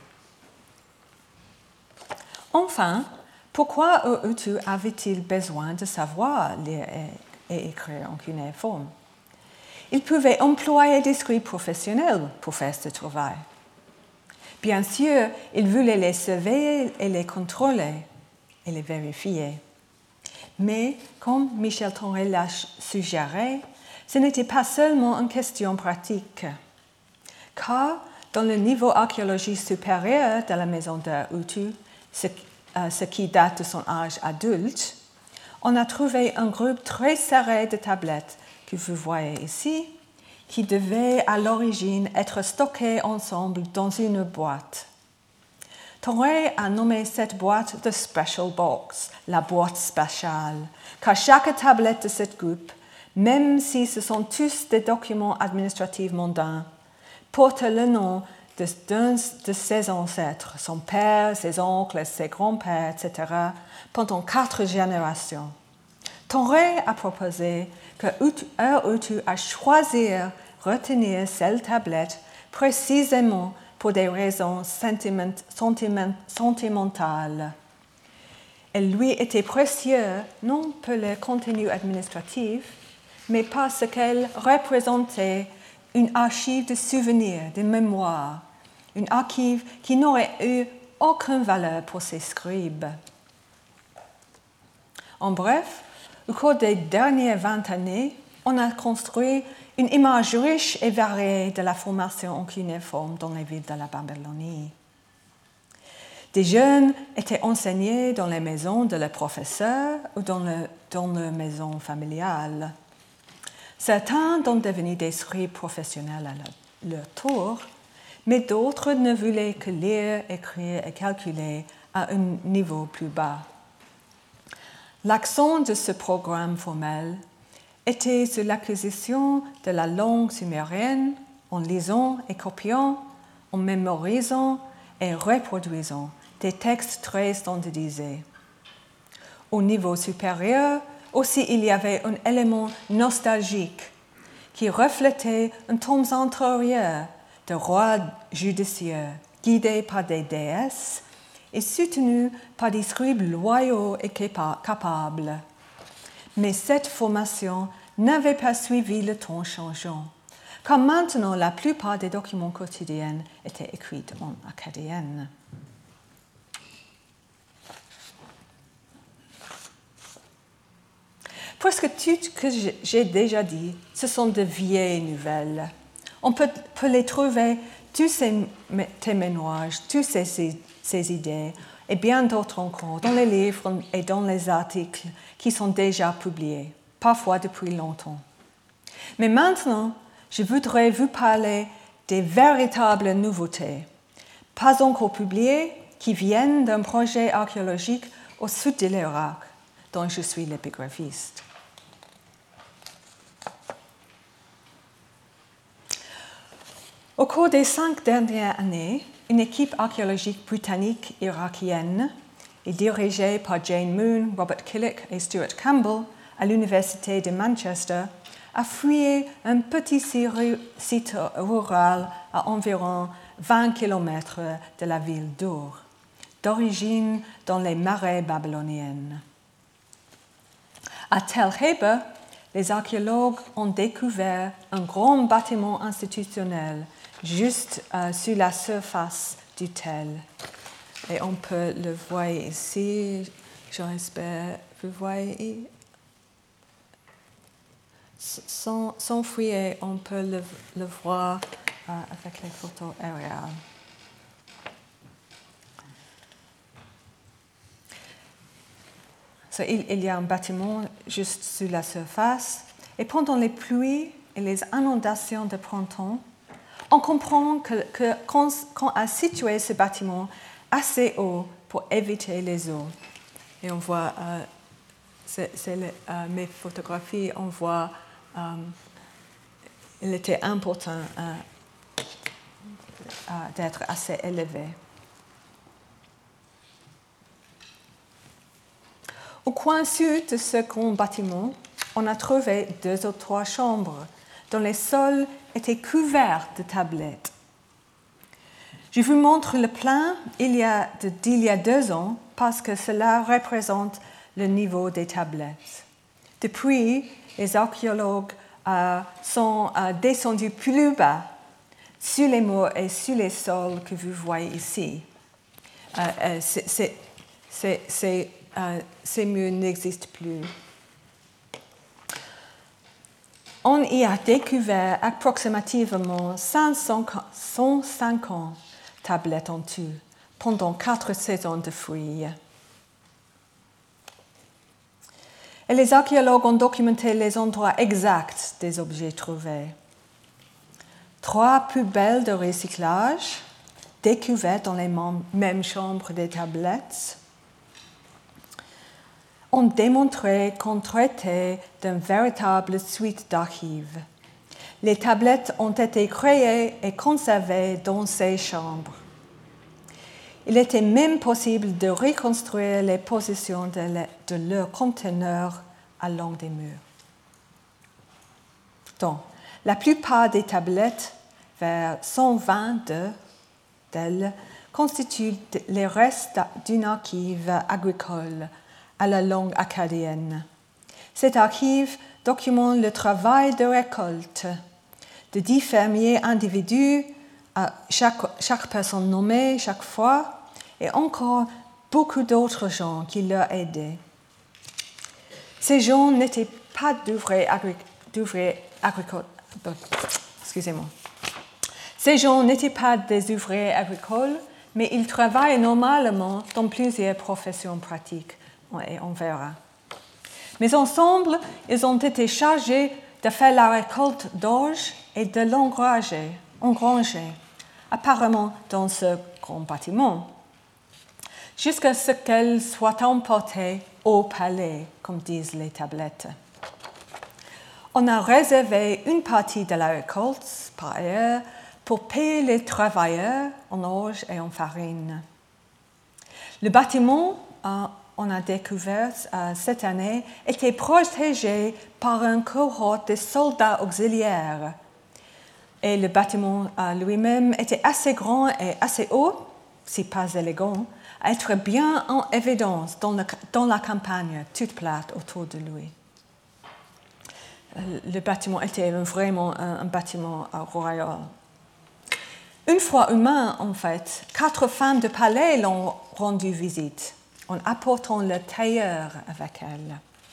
[SPEAKER 2] Enfin, pourquoi Utu avait-il besoin de savoir lire et, et écrire en cunéiforme? Il pouvait employer des scribes professionnels pour faire ce travail. Bien sûr, il voulait les surveiller et les contrôler et les vérifier. Mais, comme Michel Tonré l'a suggéré, ce n'était pas seulement une question pratique. Car, dans le niveau archéologique supérieur de la maison de Utu, ce, euh, ce qui date de son âge adulte, on a trouvé un groupe très serré de tablettes que vous voyez ici, qui devaient à l'origine être stockées ensemble dans une boîte. Tonré a nommé cette boîte the Special Box, la boîte spéciale, car chaque tablette de cette groupe, même si ce sont tous des documents administratifs mondains, porte le nom de, d'un de ses ancêtres, son père, ses oncles, ses grands-pères, et cetera, pendant quatre générations. T'aurais à proposer que heure où tu as choisi retenir cette tablette précisément pour des raisons sentiment, sentiment, sentimentales. Elle lui était précieuse non pour le contenu administratif, mais parce qu'elle représentait une archive de souvenirs, de mémoires, une archive qui n'aurait eu aucune valeur pour ses scribes. En bref, au cours des dernières vingt années, on a construit une image riche et variée de la formation en cunéiforme dans les villes de la Babylonie. Des jeunes étaient enseignés dans les maisons de leurs professeurs ou dans, le, dans leur maison familiale. Certains sont devenus des scribes professionnels à leur, leur tour, mais d'autres ne voulaient que lire, écrire et calculer à un niveau plus bas. L'accent de ce programme formel était sur l'acquisition de la langue sumérienne en lisant et copiant, en mémorisant et reproduisant des textes très standardisés. Au niveau supérieur, aussi, il y avait un élément nostalgique qui reflétait un temps antérieur de rois judiciaires guidés par des déesses et soutenus par des scribes loyaux et capables. Mais cette formation n'avait pas suivi le temps changeant, car maintenant la plupart des documents quotidiens étaient écrits en akkadienne. Presque tout ce que j'ai déjà dit, ce sont de vieilles nouvelles. On peut, peut les trouver, tous ces témoignages, toutes ces, ces idées, et bien d'autres encore, dans les livres et dans les articles qui sont déjà publiés, parfois depuis longtemps. Mais maintenant, je voudrais vous parler des véritables nouveautés, pas encore publiées, qui viennent d'un projet archéologique au sud de l'Irak, dont je suis l'épigraphiste. Au cours des cinq dernières années, une équipe archéologique britannique irakienne et dirigée par Jane Moon, Robert Killick et Stuart Campbell à l'Université de Manchester a fouillé un petit site rural à environ vingt kilomètres de la ville d'Ur, d'origine dans les marais babyloniennes. À Tel Heber, les archéologues ont découvert un grand bâtiment institutionnel juste euh, sur la surface du Tel. Et on peut le voir ici, j'espère, vous voyez. Sans, sans fouiller, on peut le, le voir euh, avec les photos aériennes. So, il, il y a un bâtiment juste sur la surface, et pendant les pluies et les inondations de printemps, on comprend que, que, qu'on, qu'on a situé ce bâtiment assez haut pour éviter les eaux. Et on voit, euh, c'est, c'est le, euh, mes photographies, on voit, euh, il était important euh, euh, d'être assez élevé. Au coin sud de ce grand bâtiment, on a trouvé deux ou trois chambres dont les sols étaient couverts de tablettes. Je vous montre le plan il y a de, d'il y a deux ans parce que cela représente le niveau des tablettes. Depuis, les archéologues euh, sont euh, descendus plus bas sur les murs et sur les sols que vous voyez ici. Euh, euh, c'est, c'est, c'est, c'est, euh, ces murs n'existent plus. On y a découvert approximativement cinq cent cinquante tablettes en tout, pendant quatre saisons de fouilles. Et les archéologues ont documenté les endroits exacts des objets trouvés. Trois poubelles de recyclage, découvertes dans les mêmes chambres des tablettes, ont démontré qu'on traitait d'une véritable suite d'archives. Les tablettes ont été créées et conservées dans ces chambres. Il était même possible de reconstruire les positions de, le, de leurs conteneurs à long des murs. Donc, la plupart des tablettes, vers cent vingt-deux d'elles, constituent les restes d'une archive agricole à la langue acadienne. Cette archive documente le travail de récolte de dix fermiers individus, chaque, chaque personne nommée chaque fois, et encore beaucoup d'autres gens qui leur aidaient. Ces gens n'étaient pas d'ouvriers agricoles. Excusez-moi. Ces gens n'étaient pas des ouvriers agricoles, mais ils travaillent normalement dans plusieurs professions pratiques, et on verra. Mais ensemble, ils ont été chargés de faire la récolte d'orge et de l'engranger, engranger, apparemment dans ce grand bâtiment, jusqu'à ce qu'elle soit emportée au palais, comme disent les tablettes. On a réservé une partie de la récolte, par ailleurs, pour payer les travailleurs en orge et en farine. Le bâtiment, euh, on a découvert euh, cette année, était protégé par une cohorte de soldats auxiliaires. Et le bâtiment euh, lui-même était assez grand et assez haut, si pas élégant, à être bien en évidence dans, le, dans la campagne, toute plate autour de lui. Le bâtiment était vraiment un, un bâtiment euh, royal. Une fois humain, en fait, quatre femmes de palais l'ont rendu visite, en apportant le tailleur avec elles.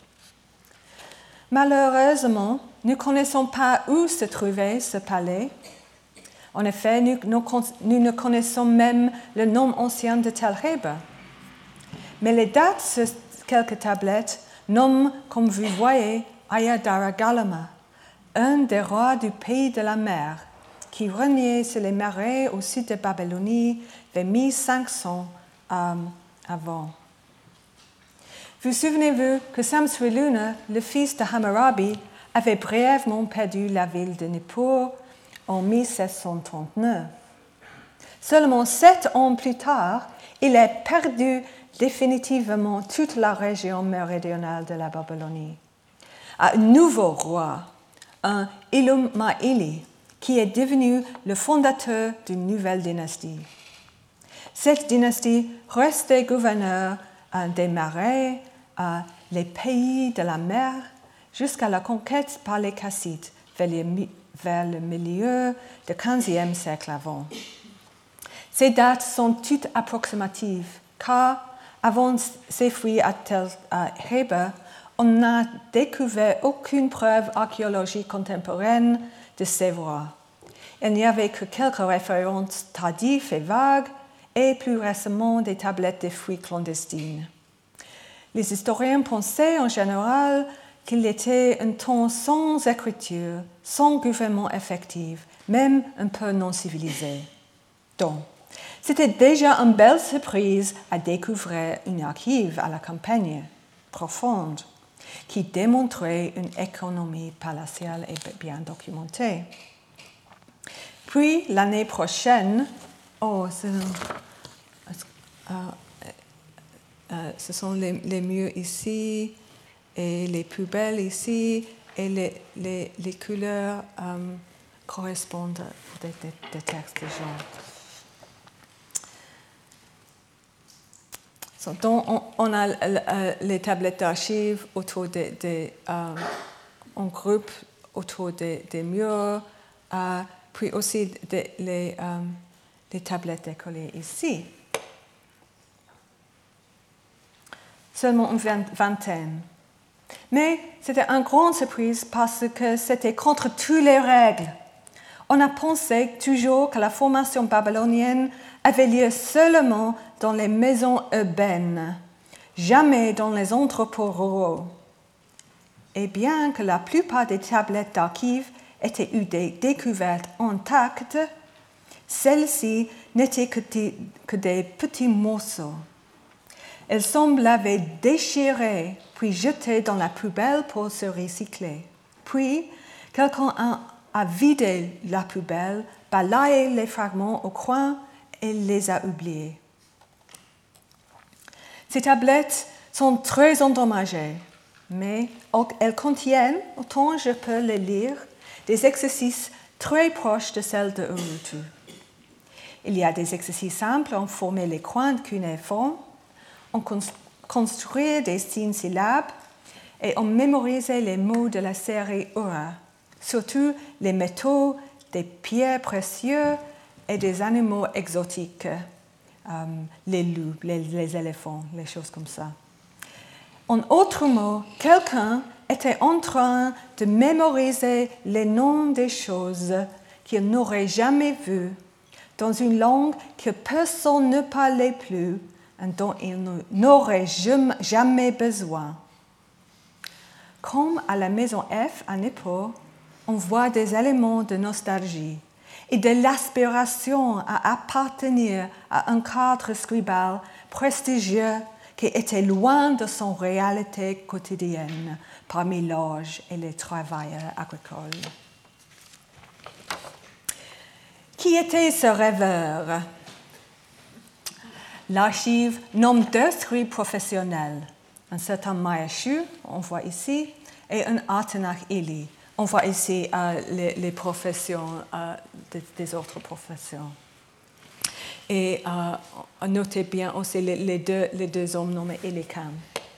[SPEAKER 2] Malheureusement, nous ne connaissons pas où se trouvait ce palais. En effet, nous, nous, nous ne connaissons même le nom ancien de Tel Heber. Mais les dates sur quelques tablettes nomment, comme vous voyez, Ayadara-Galama, un des rois du pays de la mer, qui régnait sur les marais au sud de Babylonie vers mille cinq cents euh, avant. Vous souvenez-vous que Samsui-Luna, le fils de Hammurabi, avait brièvement perdu la ville de Nippur en mille sept cent trente-neuf. Seulement sept ans plus tard, il a perdu définitivement toute la région méridionale de la Babylonie. Un nouveau roi, un Ilum-Ma'ili, qui est devenu le fondateur d'une nouvelle dynastie. Cette dynastie restait gouverneur euh, des marais, euh, les pays de la mer, jusqu'à la conquête par les Kassites vers, les, vers le milieu du quinzième siècle avant. Ces dates sont toutes approximatives, car avant ces fouilles à Tel Heber, on n'a découvert aucune preuve archéologique contemporaine de ces rois. Il n'y avait que quelques références tardives et vagues, et plus récemment des tablettes de fouilles clandestines. Les historiens pensaient en général qu'il était un temps sans écriture, sans gouvernement effectif, même un peu non civilisé. Donc, c'était déjà une belle surprise à découvrir une archive à la campagne profonde qui démontrait une économie palatiale et bien documentée. Puis, l'année prochaine, oh, c'est, euh, euh, ce sont les, les murs ici, et les poubelles ici, et les, les, les couleurs euh, correspondent des, des, des textes de genre. Donc, on, on a euh, les tablettes d'archives autour des, des euh, en groupe autour des, des murs, euh, puis aussi des, les, euh, les tablettes décollées ici. Seulement une vingtaine. Mais c'était une grande surprise parce que c'était contre toutes les règles. On a pensé toujours que la formation babylonienne avait lieu seulement dans les maisons urbaines, jamais dans les entrepôts ruraux. Et bien que la plupart des tablettes d'archives aient eu des découvertes intactes, celles-ci n'étaient que des, que des petits morceaux. Elles semblaient déchirées, puis jetées dans la poubelle pour se recycler. Puis, quelqu'un a, a vidé la poubelle, balayé les fragments au coin et les a oubliés. Ces tablettes sont très endommagées. mais elles contiennent, autant je peux les lire, des exercices très proches de celles de Urrutu. Il y a des exercices simples, on formait les coins cunéiformes, on construisait des signes syllabes et on mémorisait les mots de la série Ura, surtout les métaux, des pierres précieuses et des animaux exotiques, euh, les loups, les, les éléphants, les choses comme ça. En autres mots, quelqu'un était en train de mémoriser les noms des choses qu'il n'aurait jamais vues dans une langue que personne ne parlait plus et dont il n'aurait jamais besoin. Comme à la maison F à Nippo, on voit des éléments de nostalgie et de l'aspiration à appartenir à un cadre scribal prestigieux qui était loin de son réalité quotidienne parmi l'âge et les travailleurs agricoles. Qui était ce rêveur? L'archive nomme deux scribes professionnels, un certain Mayashu, on voit ici, et un Atenach Ili. On voit ici euh, les, les professions euh, des, des autres professions. Et euh, notez bien aussi les, les, deux, les deux hommes nommés Elikam.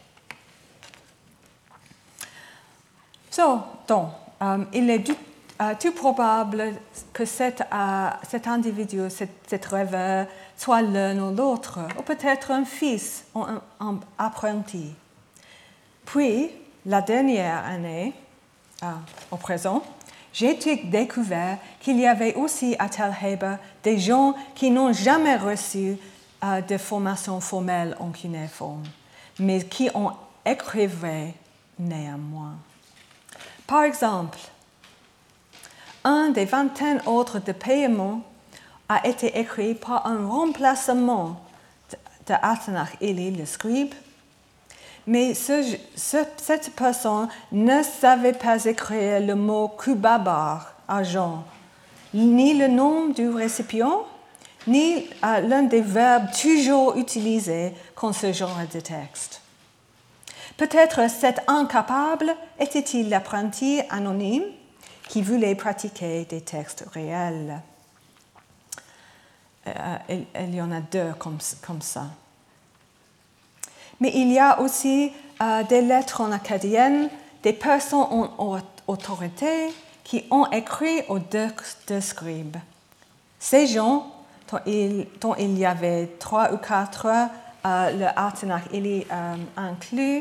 [SPEAKER 2] So, donc, um, il est du, uh, tout probable que cet, uh, cet individu, cet, cet rêveur, soit l'un ou l'autre, ou peut-être un fils ou un, un apprenti. Puis, la dernière année, uh, au présent, j'ai découvert qu'il y avait aussi à Tel Heber des gens qui n'ont jamais reçu uh, de formation formelle en cunéiforme, mais qui ont écrivé néanmoins. Par exemple, un des vingtaines ordres de paiement a été écrit par un remplacement de Atenach Ili, le scribe, mais ce, ce, cette personne ne savait pas écrire le mot kubabar, argent, ni le nom du récipient, ni euh, l'un des verbes toujours utilisés dans ce genre de texte. Peut-être cet incapable était-il l'apprenti anonyme qui voulait pratiquer des textes réels. Euh, il, il y en a deux comme, comme ça. Mais il y a aussi euh, des lettres en acadienne, des personnes en autorité qui ont écrit aux deux, deux scribes. Ces gens, dont il, dont il y avait trois ou quatre, euh, le Atenach Ili euh, inclus,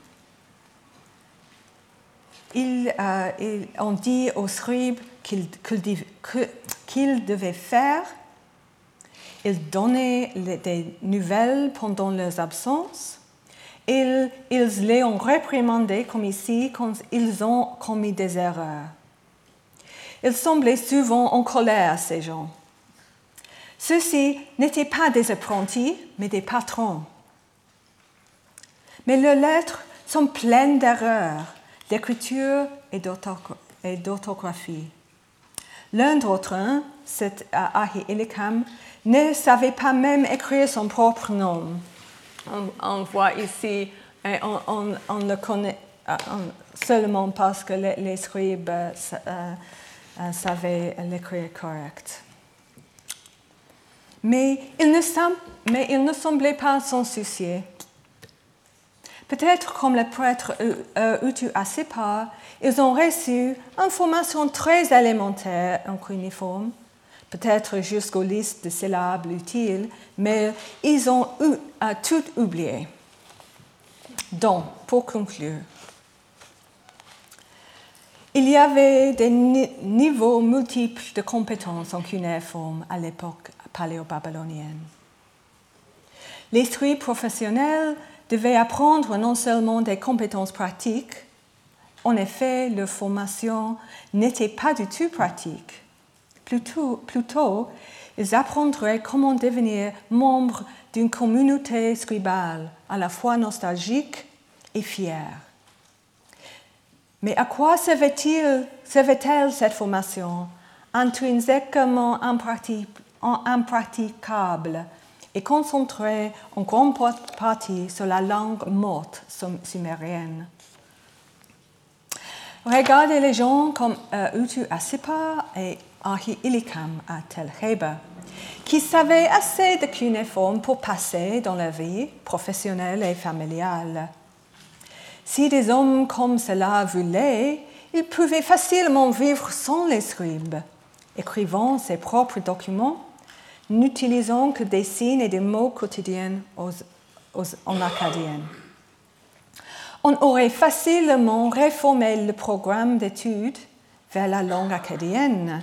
[SPEAKER 2] Ils, euh, ils ont dit aux scribes qu'ils, qu'ils, qu'ils devaient faire. Ils donnaient les, des nouvelles pendant leurs absences. Ils, ils les ont réprimandés, comme ici, quand ils ont commis des erreurs. Ils semblaient souvent en colère, ces gens. Ceux-ci n'étaient pas des apprentis, mais des patrons. Mais leurs lettres sont pleines d'erreurs d'écriture et d'autographie. L'un d'entre eux, cet Ahi Elikam, ne savait pas même écrire son propre nom. On, on voit ici, on, on, on le connaît on, seulement parce que les, les scribes euh, euh, savaient l'écrire correct. Mais il, ne sem- mais il ne semblait pas s'en soucier. Peut-être comme les prêtres Utu Asipa, ils ont reçu une formation très élémentaire en cunéiforme, peut-être jusqu'aux listes de syllabes utiles, mais ils ont eu, uh, tout oublié. Donc, pour conclure, il y avait des ni- niveaux multiples de compétences en cunéiforme à l'époque paléo-babylonienne. Les scribes professionnels devaient apprendre non seulement des compétences pratiques, en effet, leur formation n'était pas du tout pratique. Plutôt, plutôt, ils apprendraient comment devenir membre d'une communauté scribale, à la fois nostalgique et fière. Mais à quoi servait-il, servait-elle cette formation, intrinsèquement impraticable et concentrée en grande partie sur la langue morte sumérienne? Regardez les gens comme euh, Utu Assipa et Ahi Ilikam à Tel Khaybar, qui savaient assez de cunéiforme pour passer dans la vie professionnelle et familiale. Si des hommes comme cela voulaient, ils pouvaient facilement vivre sans les scribes, écrivant ses propres documents, n'utilisant que des signes et des mots quotidiens aux, aux, en acadien. On aurait facilement réformé le programme d'études vers la langue acadienne.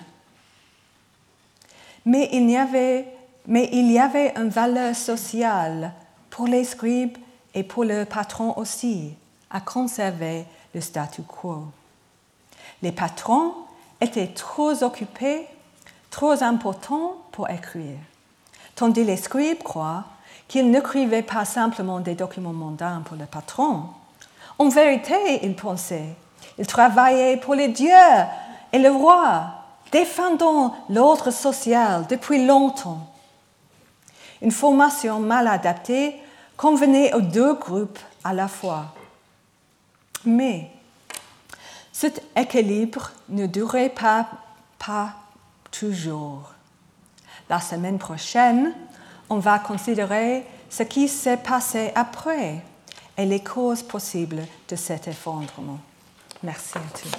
[SPEAKER 2] Mais il y avait, mais il y avait une valeur sociale pour les scribes et pour le patron aussi, à conserver le statu quo. Les patrons étaient trop occupés, trop importants pour écrire, tandis les scribes croient qu'ils n'écrivaient pas simplement des documents mondains pour le patron. En vérité, ils pensaient, ils travaillaient pour les dieux et le roi, défendant l'ordre social depuis longtemps. Une formation mal adaptée convenait aux deux groupes à la fois. Mais cet équilibre ne durait pas, pas toujours. La semaine prochaine, on va considérer ce qui s'est passé après et les causes possibles de cet effondrement. Merci à tous.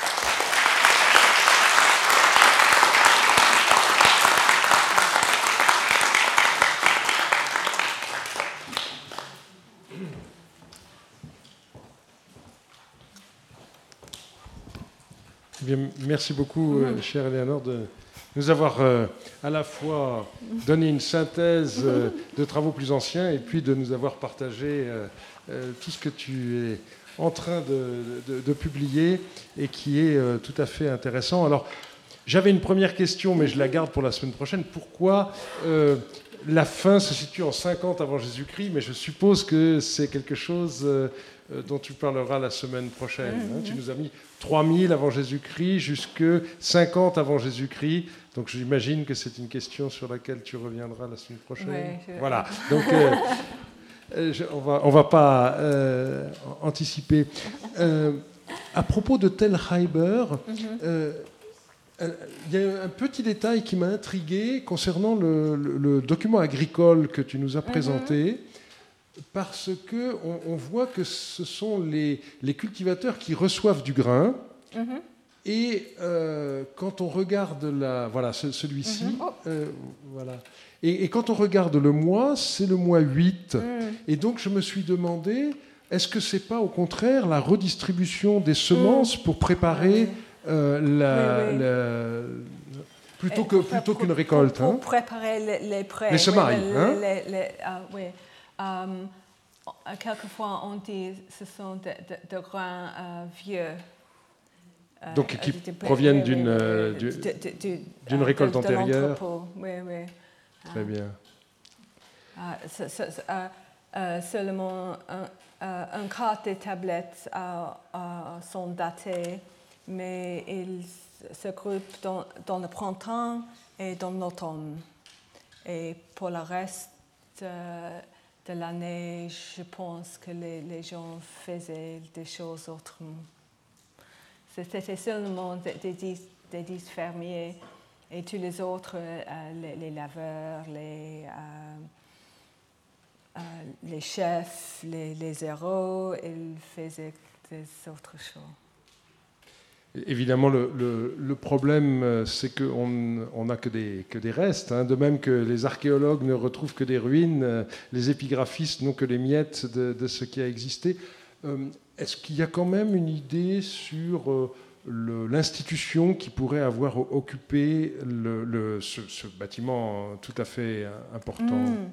[SPEAKER 1] Bien, merci beaucoup, euh, chère Éléonore, de nous avoir euh, à la fois donné une synthèse euh, de travaux plus anciens et puis de nous avoir partagé euh, euh, tout ce que tu es en train de, de, de publier et qui est euh, tout à fait intéressant. Alors, j'avais une première question, mais je la garde pour la semaine prochaine. Pourquoi euh, la fin se situe en cinquante avant Jésus-Christ? Mais je suppose que c'est quelque chose euh, dont tu parleras la semaine prochaine. Hein. Tu nous as mis trois mille avant Jésus-Christ jusque cinquante avant Jésus-Christ. Donc j'imagine que c'est une question sur laquelle tu reviendras la semaine prochaine.
[SPEAKER 2] Ouais, je...
[SPEAKER 1] Voilà. Donc euh, je, on va, on va pas euh, anticiper. Euh, à propos de Tel Khaybar, mm-hmm. euh, il y a un petit détail qui m'a intrigué concernant le, le, le document agricole que tu nous as présenté. Mm-hmm. Parce qu'on on voit que ce sont les, les cultivateurs qui reçoivent du grain. Mm-hmm. Et euh, quand on regarde la, voilà, ce, celui-ci, mm-hmm. oh. euh, voilà. Et, et quand on regarde le mois, c'est le mois huit. Mm. Et donc je me suis demandé, est-ce que ce n'est pas au contraire la redistribution des semences mm. pour préparer mm. euh, la... Oui, oui. la plutôt, que, plutôt qu'une récolte.
[SPEAKER 2] Pour, pour
[SPEAKER 1] hein.
[SPEAKER 2] préparer les, les prés.
[SPEAKER 1] Les semailles.
[SPEAKER 2] Oui,
[SPEAKER 1] hein.
[SPEAKER 2] les, les, uh, oui. Um, quelquefois, on dit que ce sont de, de, de grains uh, vieux. Uh,
[SPEAKER 1] Donc, qui
[SPEAKER 2] de, de,
[SPEAKER 1] proviennent
[SPEAKER 2] oui,
[SPEAKER 1] d'une,
[SPEAKER 2] oui,
[SPEAKER 1] oui,
[SPEAKER 2] d'une,
[SPEAKER 1] d'une
[SPEAKER 2] uh,
[SPEAKER 1] récolte
[SPEAKER 2] de, de
[SPEAKER 1] antérieure.
[SPEAKER 2] Oui, oui.
[SPEAKER 1] Très bien.
[SPEAKER 2] Uh, c- c- uh, uh, seulement un, uh, un quart des tablettes uh, uh, sont datées, mais ils se groupent dans, dans le printemps et dans l'automne. Et pour le reste euh, de l'année, je pense que les, les gens faisaient des choses autrement. C'était seulement des, des, dix, des dix fermiers et tous les autres, euh, les, les laveurs, les, euh, euh, les chefs, les, les héros, ils faisaient des autres choses.
[SPEAKER 1] Évidemment, le, le, le problème, c'est qu'on n'a que des, que des restes. Hein. De même que les archéologues ne retrouvent que des ruines, les épigraphistes n'ont que les miettes de, de ce qui a existé. Euh, est-ce qu'il y a quand même une idée sur euh, le, l'institution qui pourrait avoir occupé le, le, ce, ce bâtiment tout à fait important?
[SPEAKER 2] Mmh.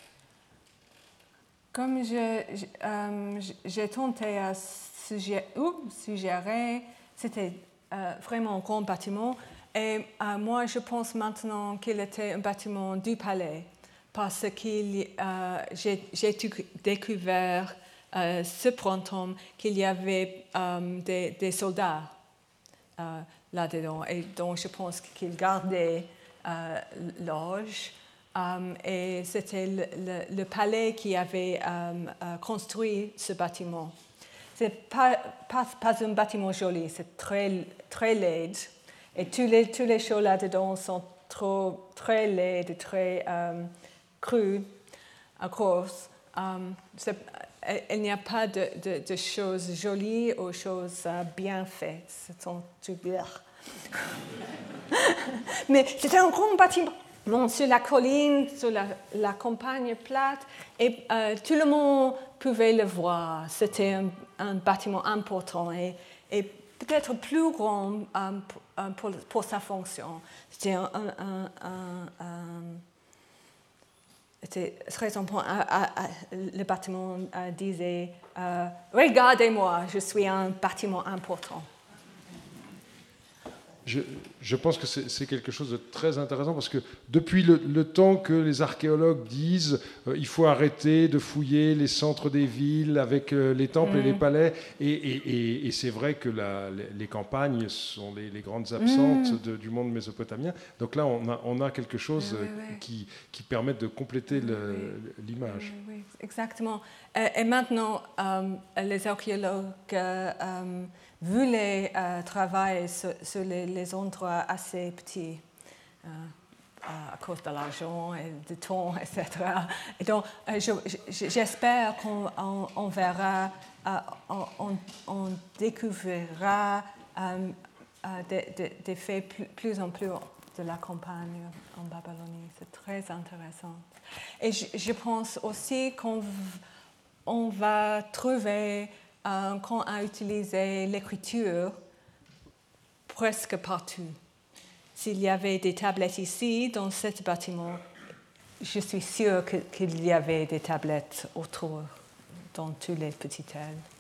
[SPEAKER 2] Comme je, je, euh, j'ai tenté à suggérer, suggérer c'était euh, vraiment un grand bâtiment. Et euh, moi, je pense maintenant qu'il était un bâtiment du palais parce que euh, j'ai, j'ai découvert euh, ce printemps qu'il y avait euh, des, des soldats euh, là-dedans. Et donc, je pense qu'ils gardaient euh, l'âge. Um, et c'était le, le, le palais qui avait um, uh, construit ce bâtiment. c'est pas, pas, pas un bâtiment joli, c'est très, très laid. Et tous les, tous les choses là-dedans sont trop, très laides, très euh, crues, grosses. Um, il n'y a pas de, de, de choses jolies ou choses uh, bien faites. C'est tout bien. Mais c'était un grand bâtiment sur la colline, sur la, la campagne plate, et euh, tout le monde pouvait le voir. C'était un, un bâtiment important et, et peut-être plus grand um, pour, pour, pour sa fonction. C'était un, un, un, un, un C'était très important. Le bâtiment disait euh, « Regardez-moi, je suis un bâtiment important ».
[SPEAKER 1] Je, je pense que c'est, c'est quelque chose de très intéressant parce que depuis le, le temps que les archéologues disent euh, il faut arrêter de fouiller les centres des villes avec euh, les temples mmh. et les palais, et, et, et, et c'est vrai que la, les, les campagnes sont les, les grandes absentes mmh. de, du monde mésopotamien. Donc là, on a, on a quelque chose oui, oui, oui. Qui, qui permet de compléter le, oui. l'image.
[SPEAKER 2] Oui, oui, exactement. Et, et maintenant, euh, les archéologues... Euh, voulaient euh, travailler sur, sur les, les endroits assez petits euh, à cause de l'argent et du temps, et cetera. Et donc, euh, je, je, j'espère qu'on on, on verra, euh, on, on découvrira euh, euh, des, des, des faits plus, plus en plus de la campagne en Babylonie. C'est très intéressant. Et je, je pense aussi qu'on on va trouver Euh, qu'on a utilisé l'écriture presque partout. S'il y avait des tablettes ici, dans ce bâtiment, je suis sûre que, qu'il y avait des tablettes autour, dans tous les petits ailes.